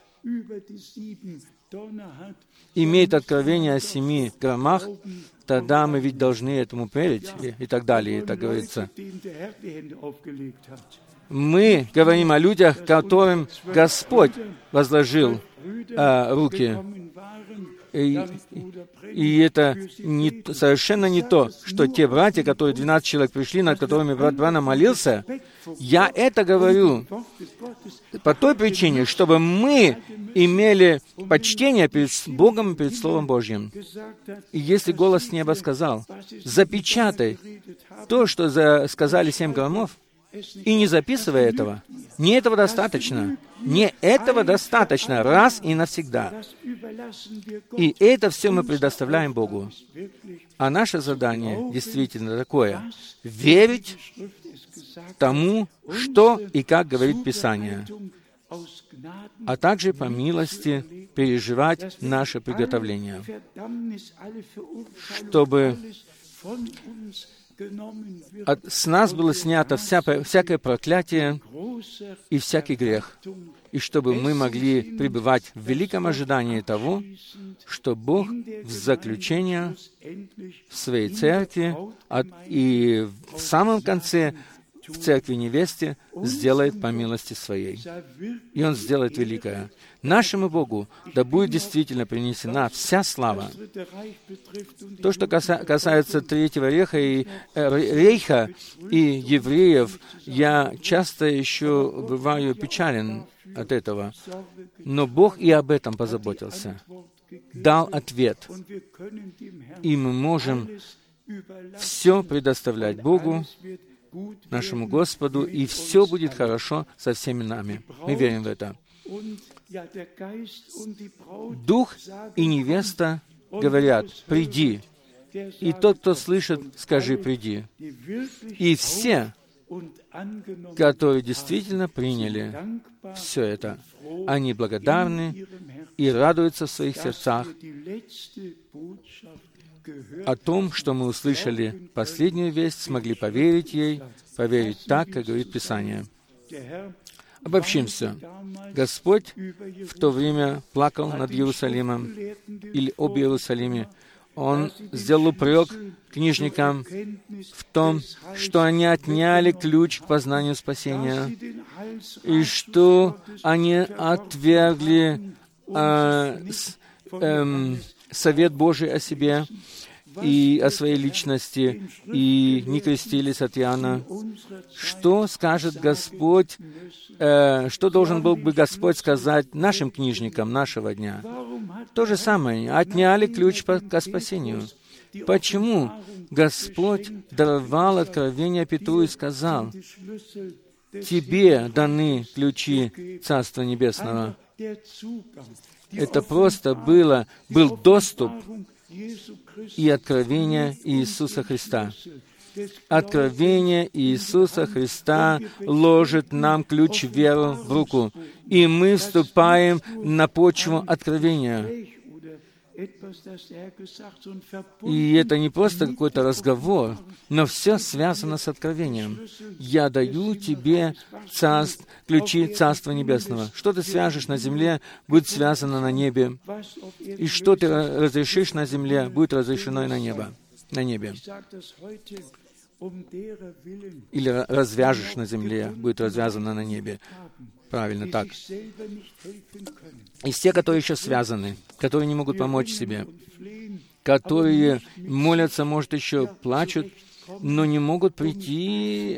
A: имеет откровение о 7 громах, тогда мы ведь должны этому верить, и так далее, и так говорится. Мы говорим о людях, которым Господь возложил руки. И это совершенно не то, что те братья, которые 12 человек пришли, над которыми брат Бранхам молился, я это говорю по той причине, чтобы мы имели почтение перед Богом и перед Словом Божьим. И если голос с неба сказал, запечатай то, что сказали 7 громов, и не записывая этого, не этого достаточно. Не этого достаточно раз и навсегда. И это все мы предоставляем Богу. А наше задание действительно такое — верить тому, что и как говорит Писание, а также по милости переживать наше приготовление, чтобы с нас было снято всякое проклятие и всякий грех, и чтобы мы могли пребывать в великом ожидании того, что Бог в заключение в Своей Церкви и в самом конце в Церкви невесте сделает по милости Своей. И Он сделает великое. Нашему Богу да будет действительно принесена вся слава. То, что касается Третьего рейха и евреев, я часто еще бываю печален от этого. Но Бог и об этом позаботился. Дал ответ. И мы можем все предоставлять Богу, нашему Господу, и все будет хорошо со всеми нами. Мы верим в это. Дух и невеста говорят: «Приди». И тот, кто слышит, скажи: «Приди». И все, которые действительно приняли все это, они благодарны и радуются в своих сердцах о том, что мы услышали последнюю весть, смогли поверить ей, поверить так, как говорит Писание. Обобщим все. Господь в то время плакал над Иерусалимом или об Иерусалиме. Он сделал упрек книжникам в том, что они отняли ключ к познанию спасения, и что они отвергли совет Божий о себе и о своей личности, и не крестились от Иоанна. Что скажет Господь, что должен был бы Господь сказать нашим книжникам нашего дня? То же самое. Отняли ключ к спасению. Почему Господь даровал откровение Петру и сказал: «Тебе даны ключи Царства Небесного»? Это просто был доступ и откровение Иисуса Христа. Откровение Иисуса Христа ложит нам ключ веры в руку, и мы вступаем на почву откровения. И это не просто какой-то разговор, но все связано с откровением. «Я даю тебе ключи Царства Небесного». Что ты свяжешь на земле, будет связано на небе. И что ты разрешишь на земле, будет разрешено и на небе. Или развяжешь на земле, будет развязано на небе. Правильно, так. Из тех, которые еще связаны, которые не могут помочь себе, которые молятся, может, еще плачут, но не могут прийти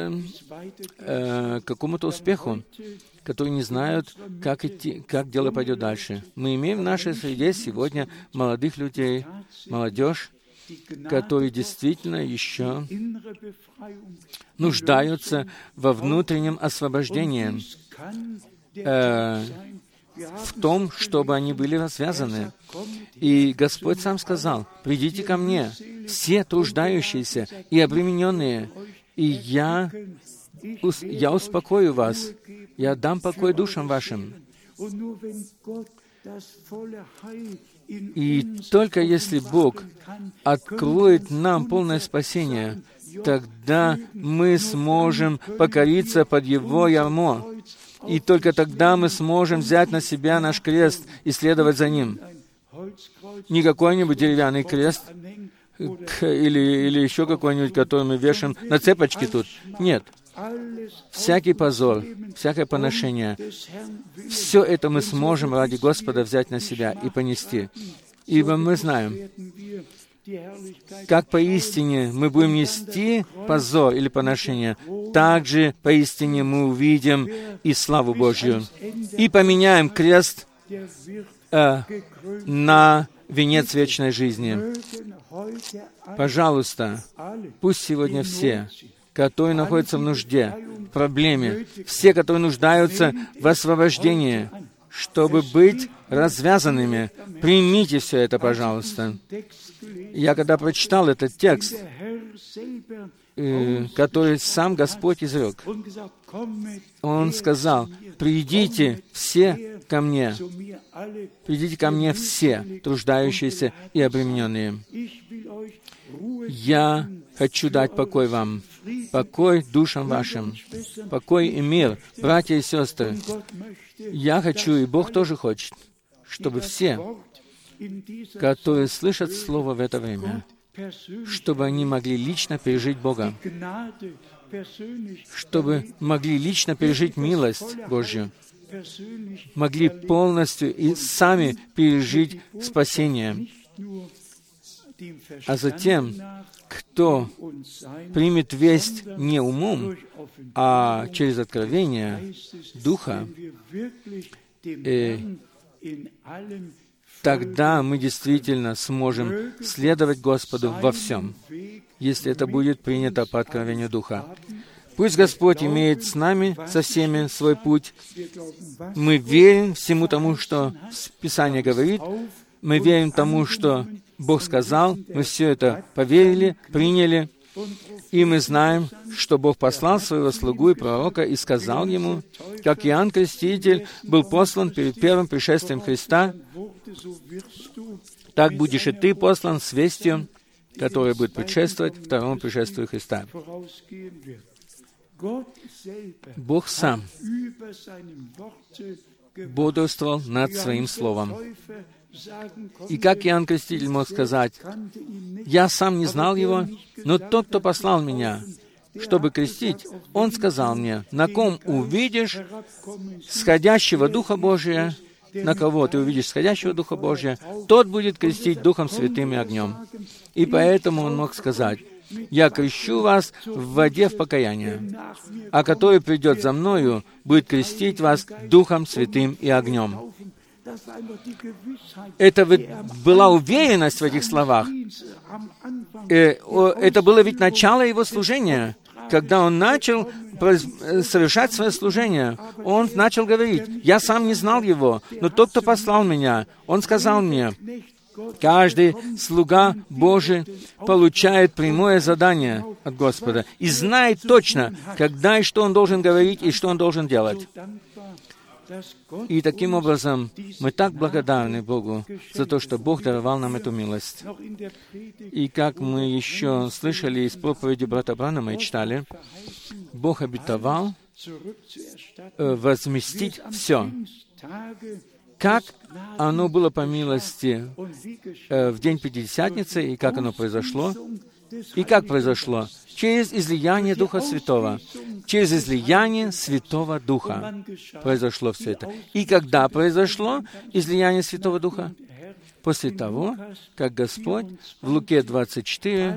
A: к какому-то успеху, которые не знают, как идти, как дело пойдет дальше. Мы имеем в нашей среде сегодня молодых людей, молодежь, которые действительно еще нуждаются во внутреннем освобождении, в том, чтобы они были развязаны. И Господь сам сказал: «Придите ко мне, все труждающиеся и обремененные, и я успокою вас, я дам покой душам вашим». И только если Бог откроет нам полное спасение, тогда мы сможем покориться под Его ярмо. И только тогда мы сможем взять на себя наш крест и следовать за Ним. Не какой-нибудь деревянный крест или еще какой-нибудь, который мы вешаем на цепочке тут. Нет. Всякий позор, всякое поношение, все это мы сможем ради Господа взять на себя и понести. Ибо мы знаем, как поистине мы будем нести позор или поношение, так же поистине мы увидим и славу Божью. И поменяем крест на венец вечной жизни. Пожалуйста, пусть сегодня все которые находятся в нужде, в проблеме, все, которые нуждаются в освобождении, чтобы быть развязанными. Примите все это, пожалуйста. Я когда прочитал этот текст, который сам Господь изрек, Он сказал: «Придите все ко мне, придите ко мне все, труждающиеся и обремененные. Я хочу дать покой вам, покой душам вашим, покой и мир, братья и сестры». Я хочу, и Бог тоже хочет, чтобы все, которые слышат Слово в это время, чтобы они могли лично пережить Бога, чтобы могли лично пережить милость Божью, могли полностью и сами пережить спасение. А затем, кто примет весть не умом, а через откровение Духа, тогда мы действительно сможем следовать Господу во всем, если это будет принято по откровению Духа. Пусть Господь имеет с нами, со всеми, свой путь. Мы верим всему тому, что Писание говорит. Мы верим тому, что Бог сказал. Мы все это поверили, приняли. И мы знаем, что Бог послал своего слугу и пророка и сказал ему, как Иоанн Креститель был послан перед первым пришествием Христа, так будешь и ты послан с вестью, которая будет предшествовать второму пришествию Христа. Бог сам бодрствовал над Своим Словом. И как Иоанн Креститель мог сказать: «Я сам не знал его, но тот, кто послал меня, чтобы крестить, он сказал мне: на ком увидишь сходящего Духа Божия, на кого ты увидишь сходящего Духа Божия, тот будет крестить Духом Святым и огнем». И поэтому он мог сказать: «Я крещу вас в воде в покаяние, а который придет за мною, будет крестить вас Духом Святым и огнем». Это была уверенность в этих словах. Это было ведь начало его служения. Когда он начал совершать свое служение, он начал говорить: «Я сам не знал его, но тот, кто послал меня, он сказал мне». Каждый слуга Божий получает прямое задание от Господа и знает точно, когда и что он должен говорить, и что он должен делать. И таким образом мы так благодарны Богу за то, что Бог даровал нам эту милость. И как мы еще слышали из проповеди брата Бранама и читали, Бог обетовал возместить все. Как оно было по милости в день Пятидесятницы, и как оно произошло? И как произошло? Через излияние Духа Святого. Через излияние Святого Духа произошло все это. И когда произошло излияние Святого Духа? После того, как Господь в Луке 24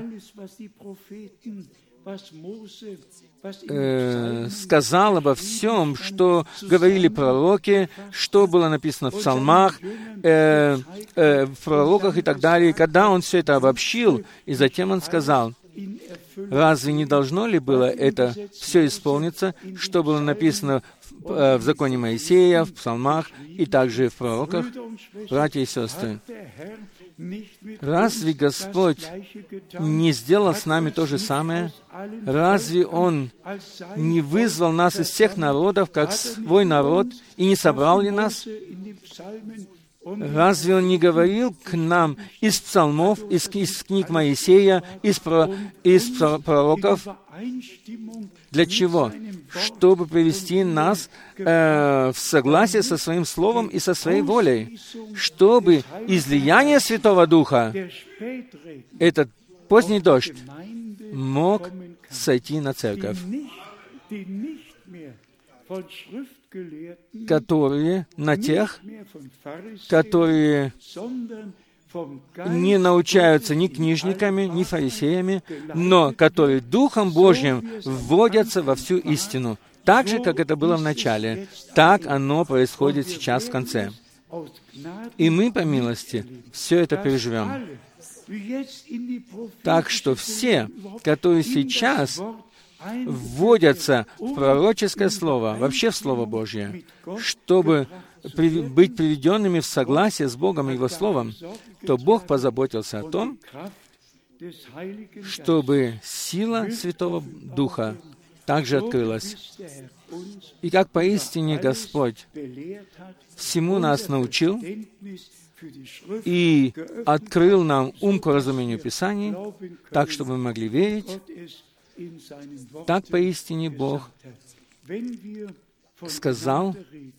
A: сказал обо всем, что говорили пророки, что было написано в псалмах, в пророках и так далее. И когда Он все это обобщил, и затем Он сказал: «Разве не должно ли было это все исполниться, что было написано в законе Моисея, в псалмах и также в пророках?» Братья и сестры, разве Господь не сделал с нами то же самое? Разве Он не вызвал нас из всех народов, как свой народ, и не собрал ли нас? Разве Он не говорил к нам из псалмов, из книг Моисея, из пророков? Для чего? Чтобы привести нас в согласие со Своим Словом и со Своей волей, чтобы излияние Святого Духа, этот поздний дождь, мог сойти на церковь, которые на тех, которые не научаются ни книжниками, ни фарисеями, но которые Духом Божьим вводятся во всю истину. Так же, как это было в начале, так оно происходит сейчас в конце. И мы, по милости, все это переживем. Так что все, которые сейчас вводятся в пророческое слово, вообще в Слово Божье, чтобы быть приведенными в согласие с Богом и Его Словом, то Бог позаботился о том, чтобы сила Святого Духа также открылась. И как поистине Господь всему нас научил и открыл нам ум к разумению Писаний, так, чтобы мы могли верить, так поистине Бог сказал,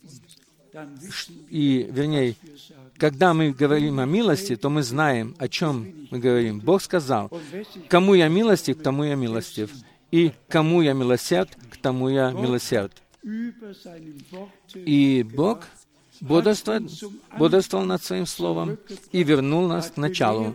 A: и, вернее, когда мы говорим о милости, то мы знаем, о чем мы говорим. Бог сказал: «Кому я милостив, к тому я милостив, и кому я милосерд, к тому я милосерд». И Бог бодрствовал над Своим Словом и вернул нас к началу,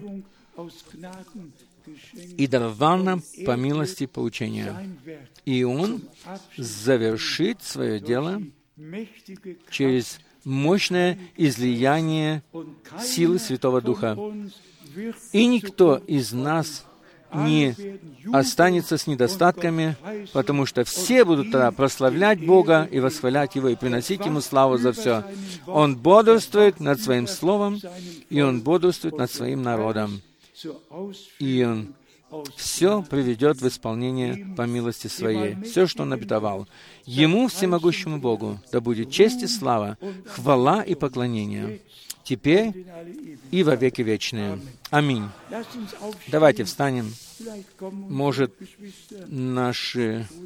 A: и даровал нам по милости поучения. И Он завершит свое дело через мощное излияние силы Святого Духа. И никто из нас не останется с недостатками, потому что все будут тогда прославлять Бога и восхвалять Его, и приносить Ему славу за все. Он бодрствует над Своим Словом, и Он бодрствует над Своим народом. И Он все приведет в исполнение по милости Своей, все, что Он обетовал. Ему, всемогущему Богу, да будет честь и слава, хвала и поклонение, теперь и во веки вечные. Аминь. Давайте встанем. Может, наш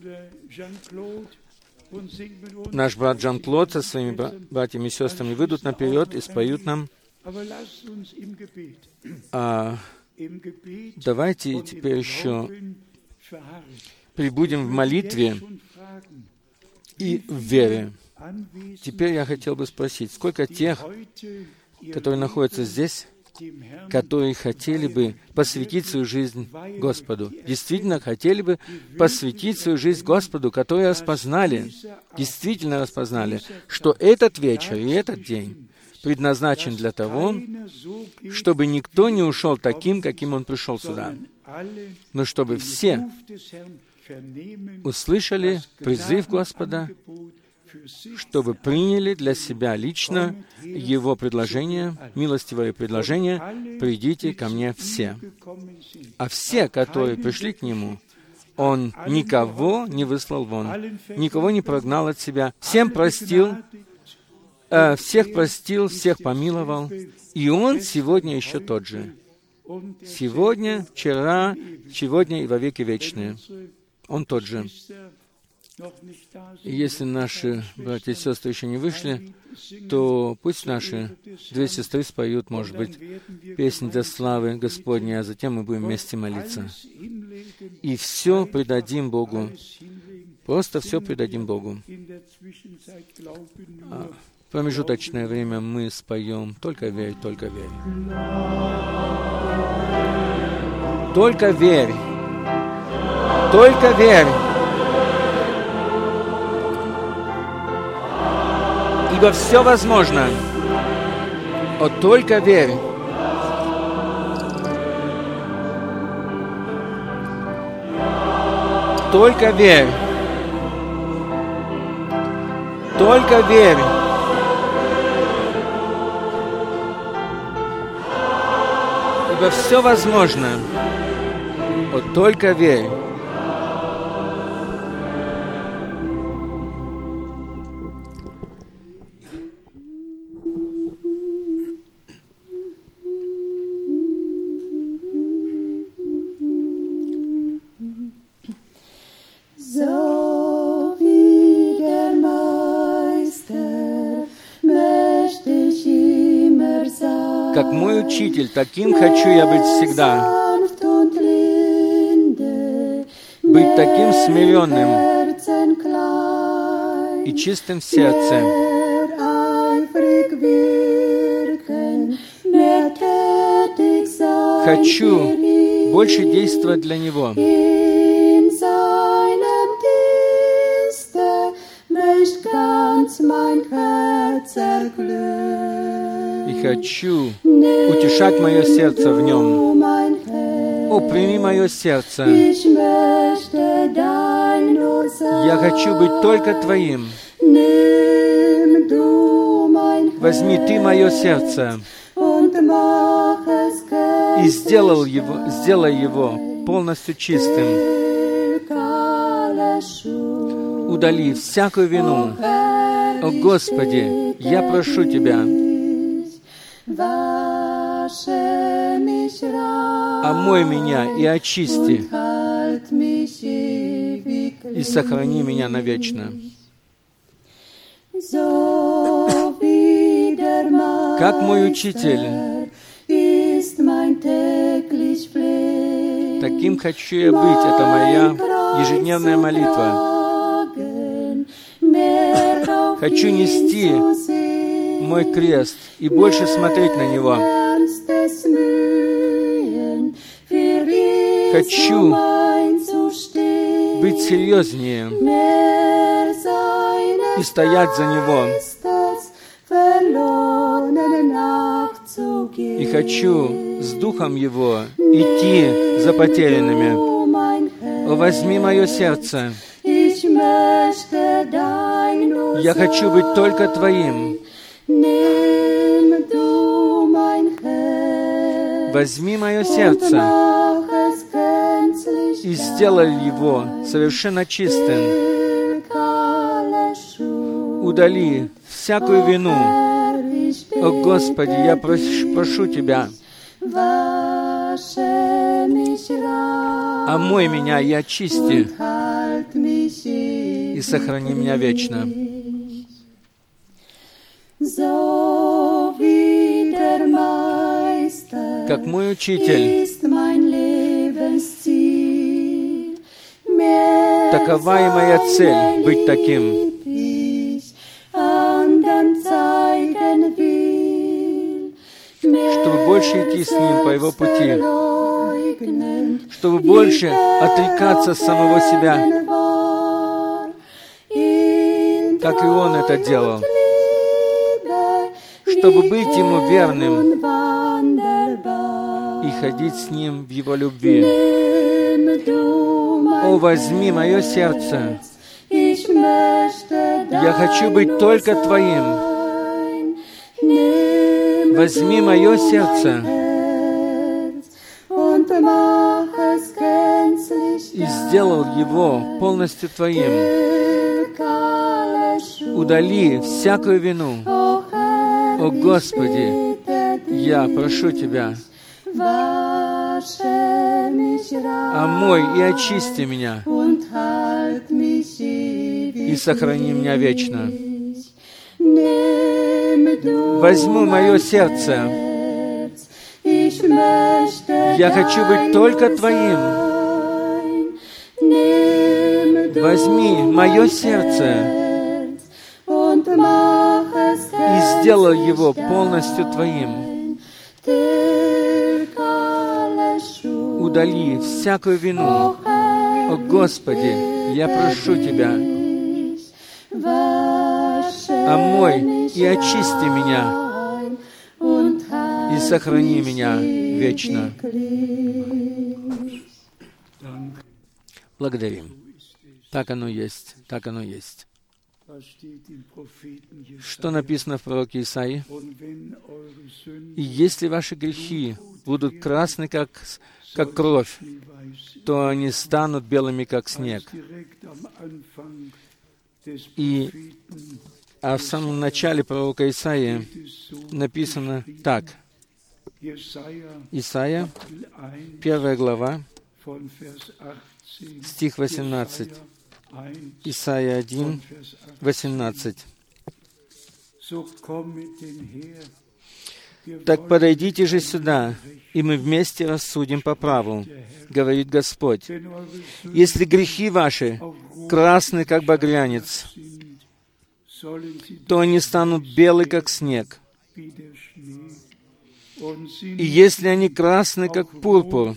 A: брат Жан-Клод со своими братьями и сестрами выйдут наперед и споют нам. Давайте теперь еще прибудем в молитве и в вере. Теперь я хотел бы спросить, сколько тех, которые находятся здесь, которые хотели бы посвятить свою жизнь Господу, действительно хотели бы посвятить свою жизнь Господу, которые действительно распознали, что этот вечер и этот день предназначен для того, чтобы никто не ушел таким, каким он пришел сюда, но чтобы все услышали призыв Господа, чтобы приняли для себя лично Его предложение, милостивое предложение: «Придите ко мне все». А все, которые пришли к Нему, Он никого не выслал вон, никого не прогнал от себя, всем простил, всех простил, всех помиловал. И Он сегодня еще тот же. Сегодня, вчера, сегодня и во веки вечные. Он тот же. И если наши братья и сестры еще не вышли, то пусть наши две сестры споют, может быть, песнь для славы Господней, а затем мы будем вместе молиться. И все предадим Богу. Просто все предадим Богу. В промежуточное время мы споем «Только верь, только верь». Только верь. Только верь. Ибо все возможно. О, только верь. Только верь. Только верь. Ибо все возможно. О, только верь. Как мой учитель, таким хочу я быть всегда. Быть таким смиренным и чистым в сердце. Хочу больше действовать для Него. И хочу утешать мое сердце в Нем. О, прими мое сердце. Я хочу быть только Твоим. Возьми Ты мое сердце и сделай его полностью чистым. Удали всякую вину. О, Господи, я прошу Тебя, омой меня и очисти, и сохрани меня навечно. Как мой учитель, таким хочу я быть. Это моя ежедневная молитва. Хочу нести мой крест и больше смотреть на него. Хочу быть серьезнее и стоять за него. И хочу с Духом Его идти за потерянными. О, возьми мое сердце. Я хочу быть только Твоим. Возьми мое сердце и сделай его совершенно чистым. Удали всякую вину. О, Господи, я прошу Тебя, омой меня и очисти, и сохрани меня вечно. Как мой учитель, такова и моя цель — быть таким. Чтобы больше идти с Ним по Его пути, чтобы больше отрекаться от самого себя, как и Он это делал, чтобы быть Ему верным и ходить с Ним в Его любви. О, возьми мое сердце. Я хочу быть только Твоим. Возьми мое сердце и сделал его полностью Твоим. Удали всякую вину. О, Господи, я прошу Тебя, омой и очисти меня, и сохрани меня вечно. Возьму мое сердце. Я хочу быть только Твоим. Возьми мое сердце и сделай его полностью Твоим. Удали всякую вину. О, Господи, я прошу Тебя, омой и очисти меня, и сохрани меня вечно. Благодарим. Так оно есть, так оно есть. Что написано в пророке Исаии? «И если ваши грехи будут красны, как кровь, то они станут белыми, как снег». А в самом начале пророка Исаии написано так. Исаия, 1 глава, стих 18. Исаия 1, 18. «Так подойдите же сюда, и мы вместе рассудим по праву, говорит Господь. Если грехи ваши красны, как багрянец, то они станут белы, как снег. И если они красны, как пурпур,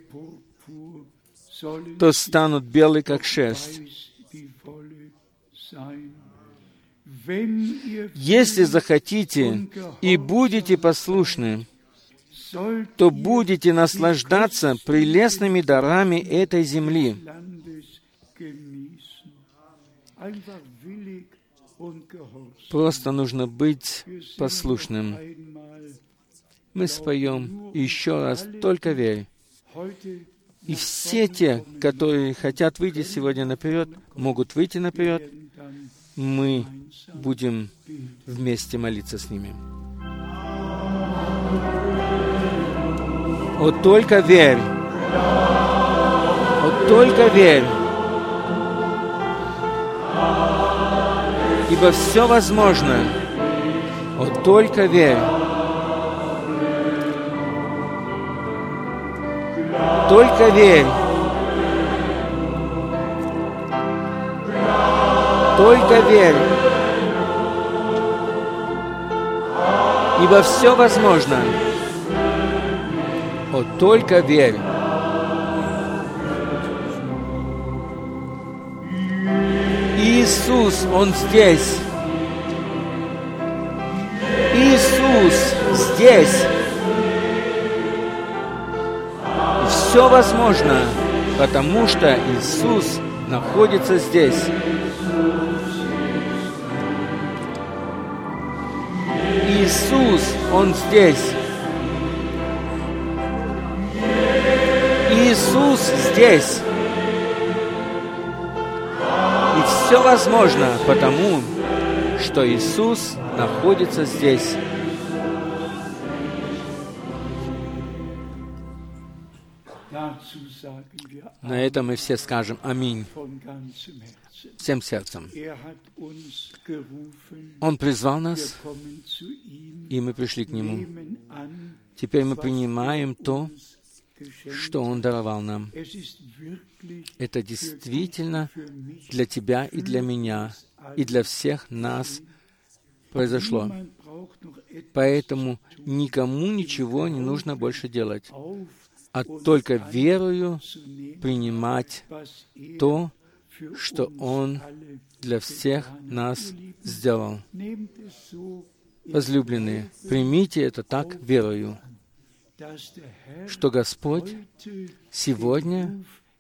A: то станут белы, как шерсть. Если захотите и будете послушны, то будете наслаждаться прелестными дарами этой земли. Просто нужно быть послушным. Мы споем еще раз «Только верь». И все те, которые хотят выйти сегодня наперед, могут выйти наперед. Мы будем вместе молиться с ними. «О, только верь! О, только верь! Ибо все возможно! О, только верь! Только верь! Только верь! Ибо все возможно! О, только верь!» Иисус, Он здесь! Иисус здесь! И все возможно, потому что Иисус находится здесь. Иисус, Он здесь. Иисус здесь. И все возможно, потому что Иисус находится здесь. На этом мы все скажем «Аминь» всем сердцем. Он призвал нас, и мы пришли к Нему. Теперь мы принимаем то, что Он даровал нам. Это действительно для тебя и для меня, и для всех нас произошло. Поэтому никому ничего не нужно больше делать, а только верою принимать то, что Он для всех нас сделал. Возлюбленные, примите это так верою, что Господь сегодня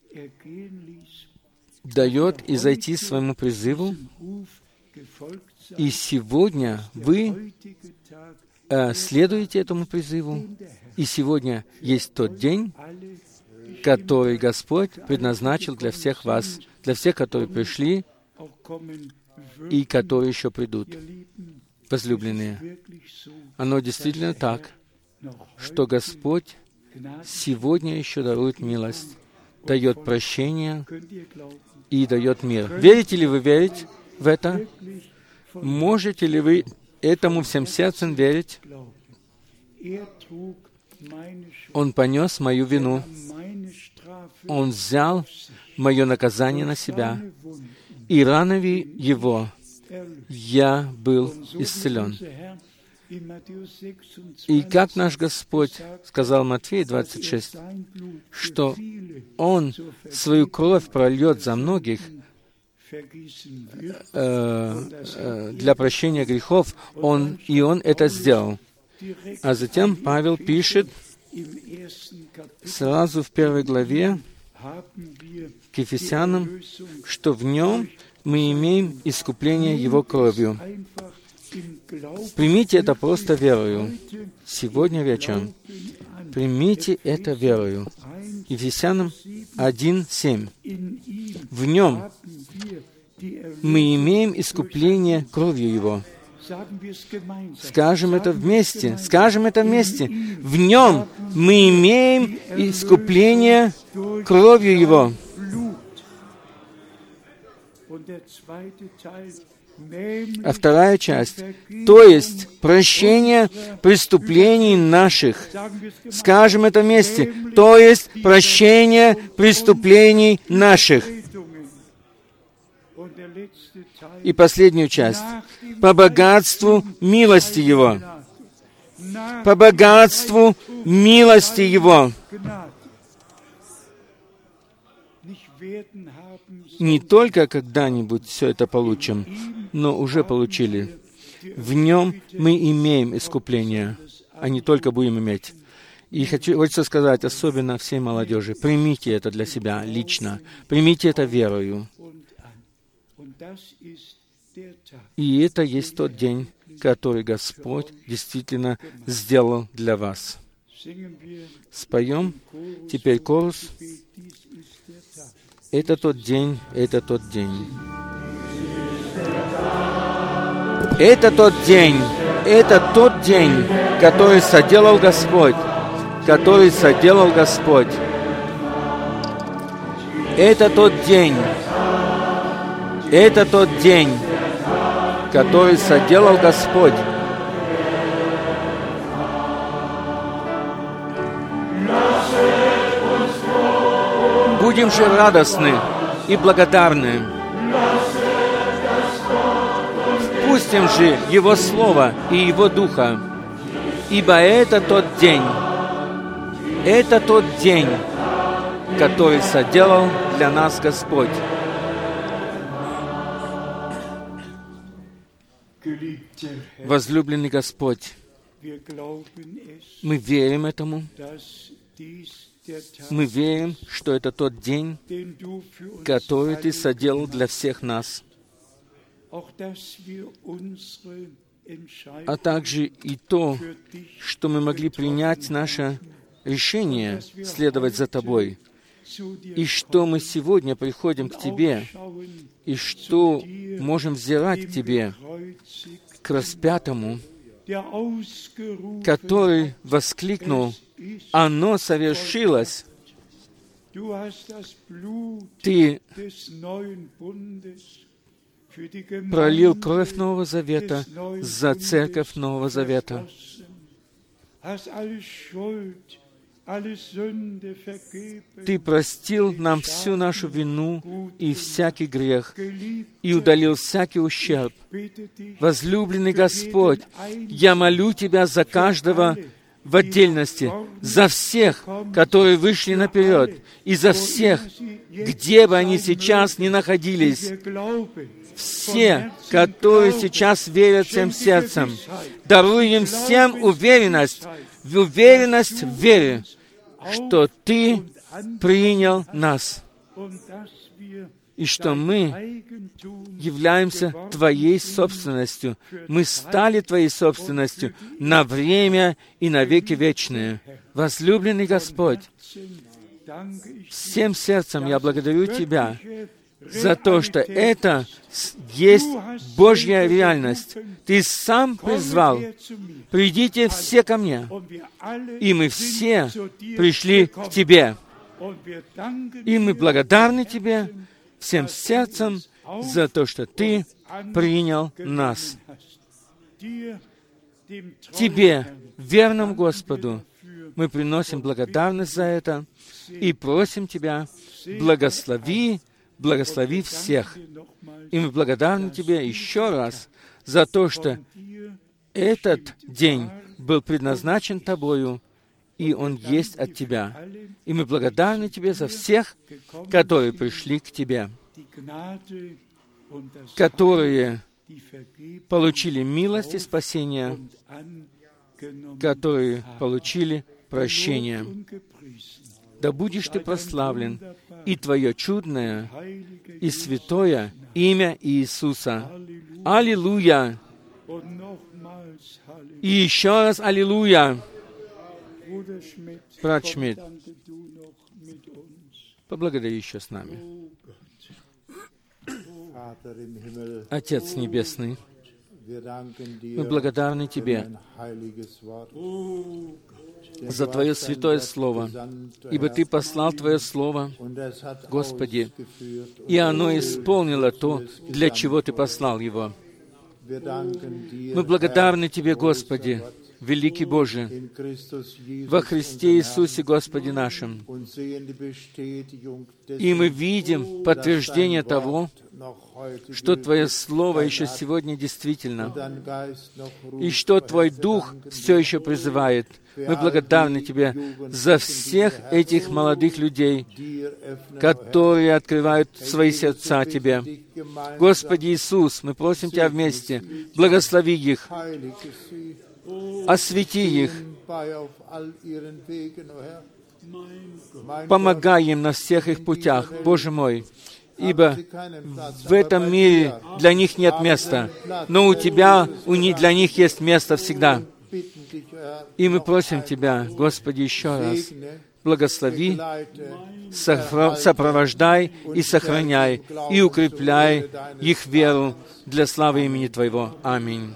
A: дает изойти своему призыву, и сегодня вы следуете этому призыву, и сегодня есть тот день, который Господь предназначил для всех вас, для всех, которые пришли и которые еще придут. Возлюбленные, оно действительно так, что Господь сегодня еще дарует милость, дает прощение и дает мир. Верите ли вы верить в это? Можете ли вы этому всем сердцем верить? Он понес мою вину. Он взял мое наказание на себя. И ранами Его я был исцелен. И как наш Господь сказал Матфею 26, что Он свою кровь прольет за многих для прощения грехов, Он это сделал. А затем Павел пишет сразу в 1 главе к Ефесянам, что в Нем мы имеем искупление Его кровью. Примите это просто верою. Сегодня вечером. Примите это верою. Ефесянам 1:7. В Нем мы имеем искупление кровью Его. Скажем это вместе. Скажем это вместе. В Нем мы имеем искупление кровью Его. А вторая часть, то есть прощение преступлений наших. Скажем это вместе. То есть прощение преступлений наших. И последнюю часть. По богатству милости Его. По богатству милости Его. Не только когда-нибудь все это получим, но уже получили. В Нем мы имеем искупление, а не только будем иметь. И хочется сказать, особенно всей молодежи, примите это для себя лично, примите это верою. И это есть тот день, который Господь действительно сделал для вас. Споем теперь хорус. Это тот день, это тот день. Это тот день, который соделал Господь, который соделал Господь. Это тот день, который соделал Господь. Будем же радостны и благодарны. Впустим же Его Слово и Его Духа, ибо это тот день, который соделал для нас Господь. Возлюбленный Господь, мы верим этому. Мы верим, что это тот день, который Ты соделал для всех нас, а также и то, что мы могли принять наше решение следовать за Тобой, и что мы сегодня приходим к Тебе, и что можем взирать к Тебе, к распятому, который воскликнул: «Оно совершилось». Ты пролил кровь Нового Завета за церковь Нового Завета. Ты простил нам всю нашу вину и всякий грех, и удалил всякий ущерб. Возлюбленный Господь, я молю Тебя за каждого в отдельности, за всех, которые вышли наперед, и за всех, где бы они сейчас ни находились, все, которые сейчас верят всем сердцем, даруй им всем уверенность в вере, что Ты принял нас, и что мы являемся Твоей собственностью. Мы стали Твоей собственностью на время и на веки вечные. Возлюбленный Господь, всем сердцем я благодарю Тебя за то, что это есть Божья реальность. Ты сам призвал: «Придите все ко мне». И мы все пришли к Тебе. И мы благодарны Тебе всем сердцем за то, что Ты принял нас. Тебе, верному Господу, мы приносим благодарность за это и просим Тебя: благослови всех. И мы благодарны Тебе еще раз за то, что этот день был предназначен Тобою, и он есть от Тебя. И мы благодарны Тебе за всех, которые пришли к Тебе, которые получили милость и спасение, которые получили прощение. Да будешь Ты прославлен, и Твое чудное и святое имя Иисуса. Аллилуйя! И еще раз аллилуйя! Брат Шмидт, поблагодари еще с нами. Отец Небесный, мы благодарны Тебе за Твое святое Слово, ибо Ты послал Твое Слово, Господи, и оно исполнило то, для чего Ты послал его. Мы благодарны Тебе, Господи, великий Боже, во Христе Иисусе Господе нашим. И мы видим подтверждение того, что Твое Слово еще сегодня действительно, и что Твой Дух все еще призывает. Мы благодарны Тебе за всех этих молодых людей, которые открывают свои сердца Тебе. Господи Иисус, мы просим Тебя вместе, благослови их, освети их, Помогай им на всех их путях, Боже мой, ибо в этом мире для них нет места, но у Тебя для них есть место всегда. И мы просим Тебя, Господи, еще раз, благослови, сопровождай и сохраняй, и укрепляй их веру для славы имени Твоего. Аминь.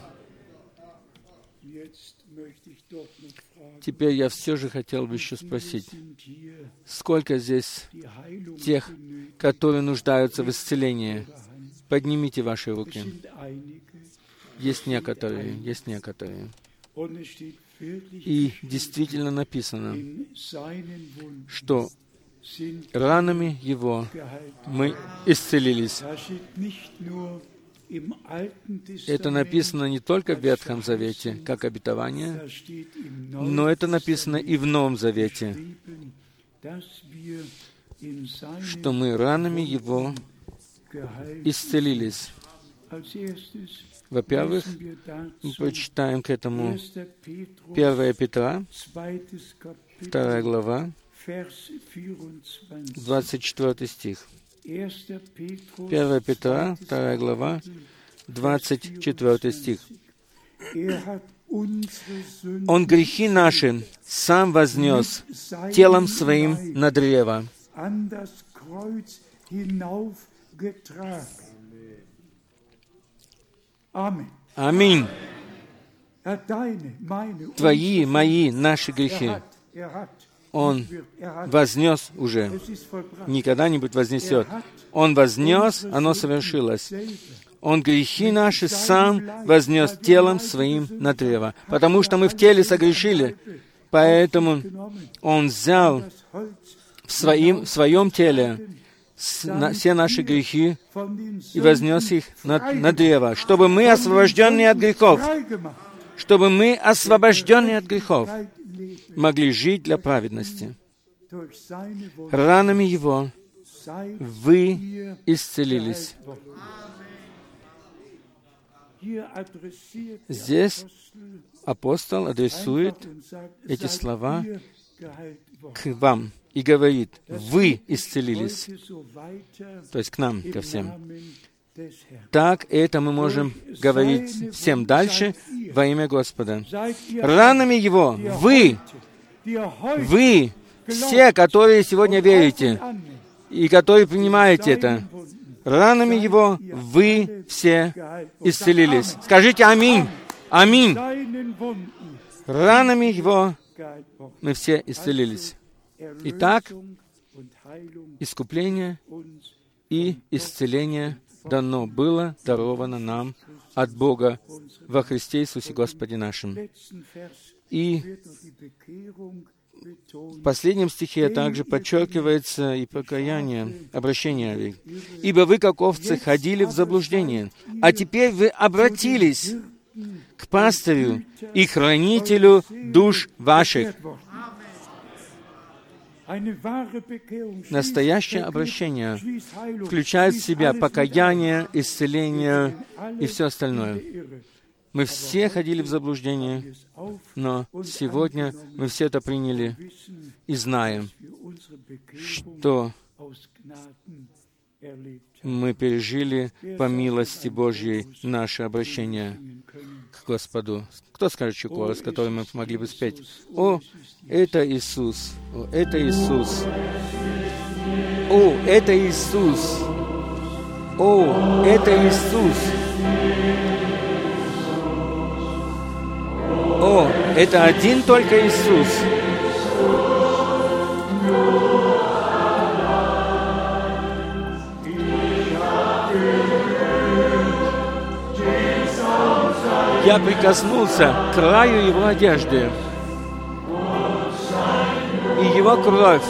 A: Теперь я все же хотел бы еще спросить, сколько здесь тех, которые нуждаются в исцелении? Поднимите ваши руки. Есть некоторые. И действительно написано, что ранами Его мы исцелились. Это написано не только в Ветхом Завете, как обетование, но это написано и в Новом Завете, что мы ранами Его исцелились. Во-первых, мы прочитаем к этому 1 Петра, 2 глава, 24 стих. 1 Петра, 2 глава, 24 стих. «Он грехи наши сам вознес телом Своим на древо». Аминь. Твои, мои, наши грехи Он вознес уже. Не когда-нибудь вознесет. Он вознес, оно совершилось. Он грехи наши сам вознес телом Своим на древо. Потому что мы в теле согрешили. Поэтому Он взял в Своем теле все наши грехи и вознес их на древо, чтобы мы, освобожденные от грехов, могли жить для праведности. Ранами Его вы исцелились. Здесь апостол адресует эти слова к вам и говорит: вы исцелились, то есть к нам, ко всем. Так это мы можем говорить всем дальше во имя Господа. Ранами Его вы, все, которые сегодня верите и которые принимаете это, ранами Его вы все исцелились. Скажите аминь. Аминь. Ранами Его мы все исцелились. Итак, искупление и исцеление даровано нам от Бога во Христе Иисусе Господе нашим. И в последнем стихе также подчеркивается и покаяние, обращение. «Ибо вы, как овцы, ходили в заблуждение, а теперь вы обратились к пастырю и хранителю душ ваших». Настоящее обращение включает в себя покаяние, исцеление и все остальное. Мы все ходили в заблуждение, но сегодня мы все это приняли и знаем, что мы пережили по милости Божьей наше обращение к Господу. Кто скажет еще голос, который мы могли бы спеть? О, это Иисус! О, это Иисус! О, это Иисус! О, это Иисус! О, это один только Иисус! Я прикоснулся к краю Его одежды, и Его кровь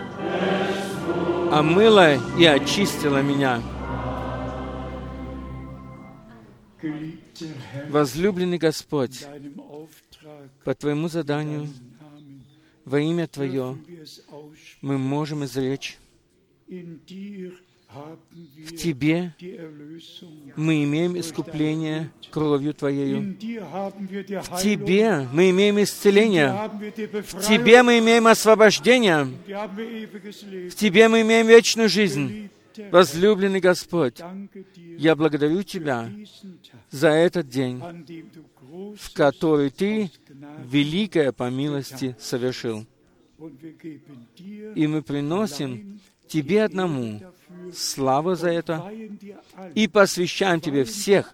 A: омыла и очистила меня. Возлюбленный Господь, по Твоему заданию, во имя Твое, мы можем изречь В Тебе мы имеем искупление кровью Твоею. В Тебе мы имеем исцеление. В Тебе мы имеем освобождение. В Тебе мы имеем вечную жизнь. Возлюбленный Господь, я благодарю Тебя за этот день, в который Ты великое по милости совершил. И мы приносим Тебе одному славу за это и посвящаем Тебе всех,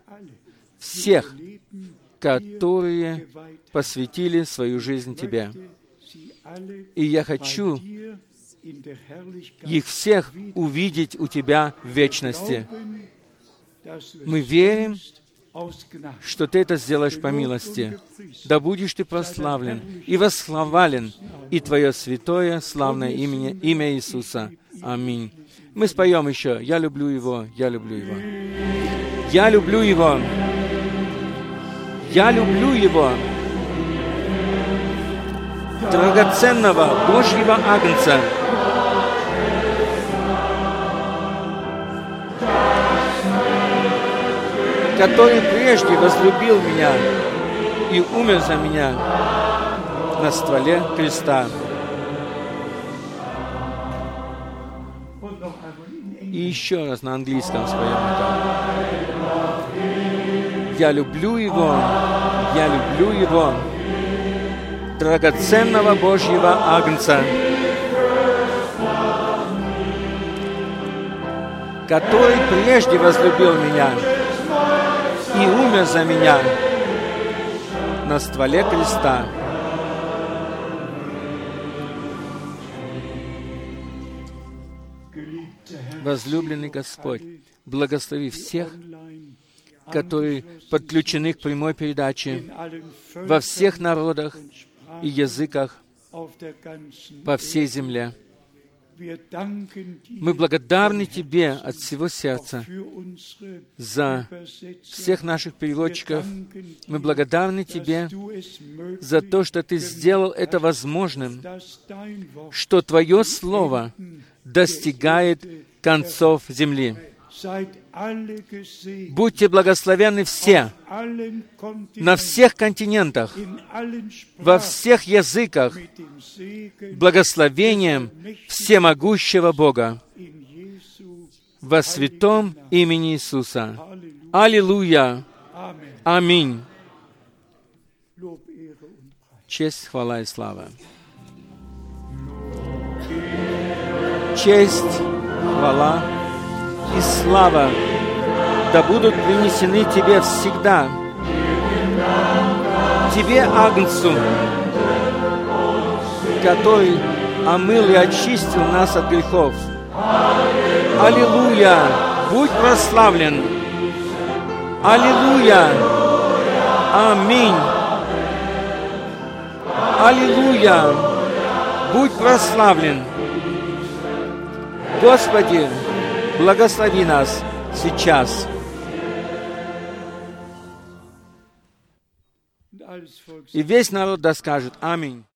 A: которые посвятили свою жизнь Тебе. И я хочу их всех увидеть у Тебя в вечности. Мы верим, что Ты это сделаешь по милости. Да будешь Ты прославлен и восхвален, и Твое святое, славное имя Иисуса. Аминь. Мы споем еще «Я люблю Его, я люблю Его». Я люблю Его. Я люблю Его. Драгоценного Божьего Агнца, который прежде возлюбил меня и умер за меня на стволе креста. И еще раз на английском споем это. Я люблю Его, я люблю Его, драгоценного Божьего Агнца, который прежде возлюбил меня и умер за меня на стволе креста. Возлюбленный Господь, благослови всех, которые подключены к прямой передаче во всех народах и языках по всей земле. Мы благодарны Тебе от всего сердца за всех наших переводчиков. Мы благодарны Тебе за то, что Ты сделал это возможным, что Твое Слово достигает концов земли. Будьте благословенны все, на всех континентах, во всех языках, благословением всемогущего Бога во святом имени Иисуса. Аллилуйя! Аминь! Честь, хвала и слава. Честь, хвала и слава да будут принесены Тебе всегда, Тебе, Агнцу, который омыл и очистил нас от грехов. Аллилуйя! Будь прославлен! Аллилуйя! Аминь! Аллилуйя! Будь прославлен! Господи, благослови нас сейчас. И весь народ да скажет: Аминь.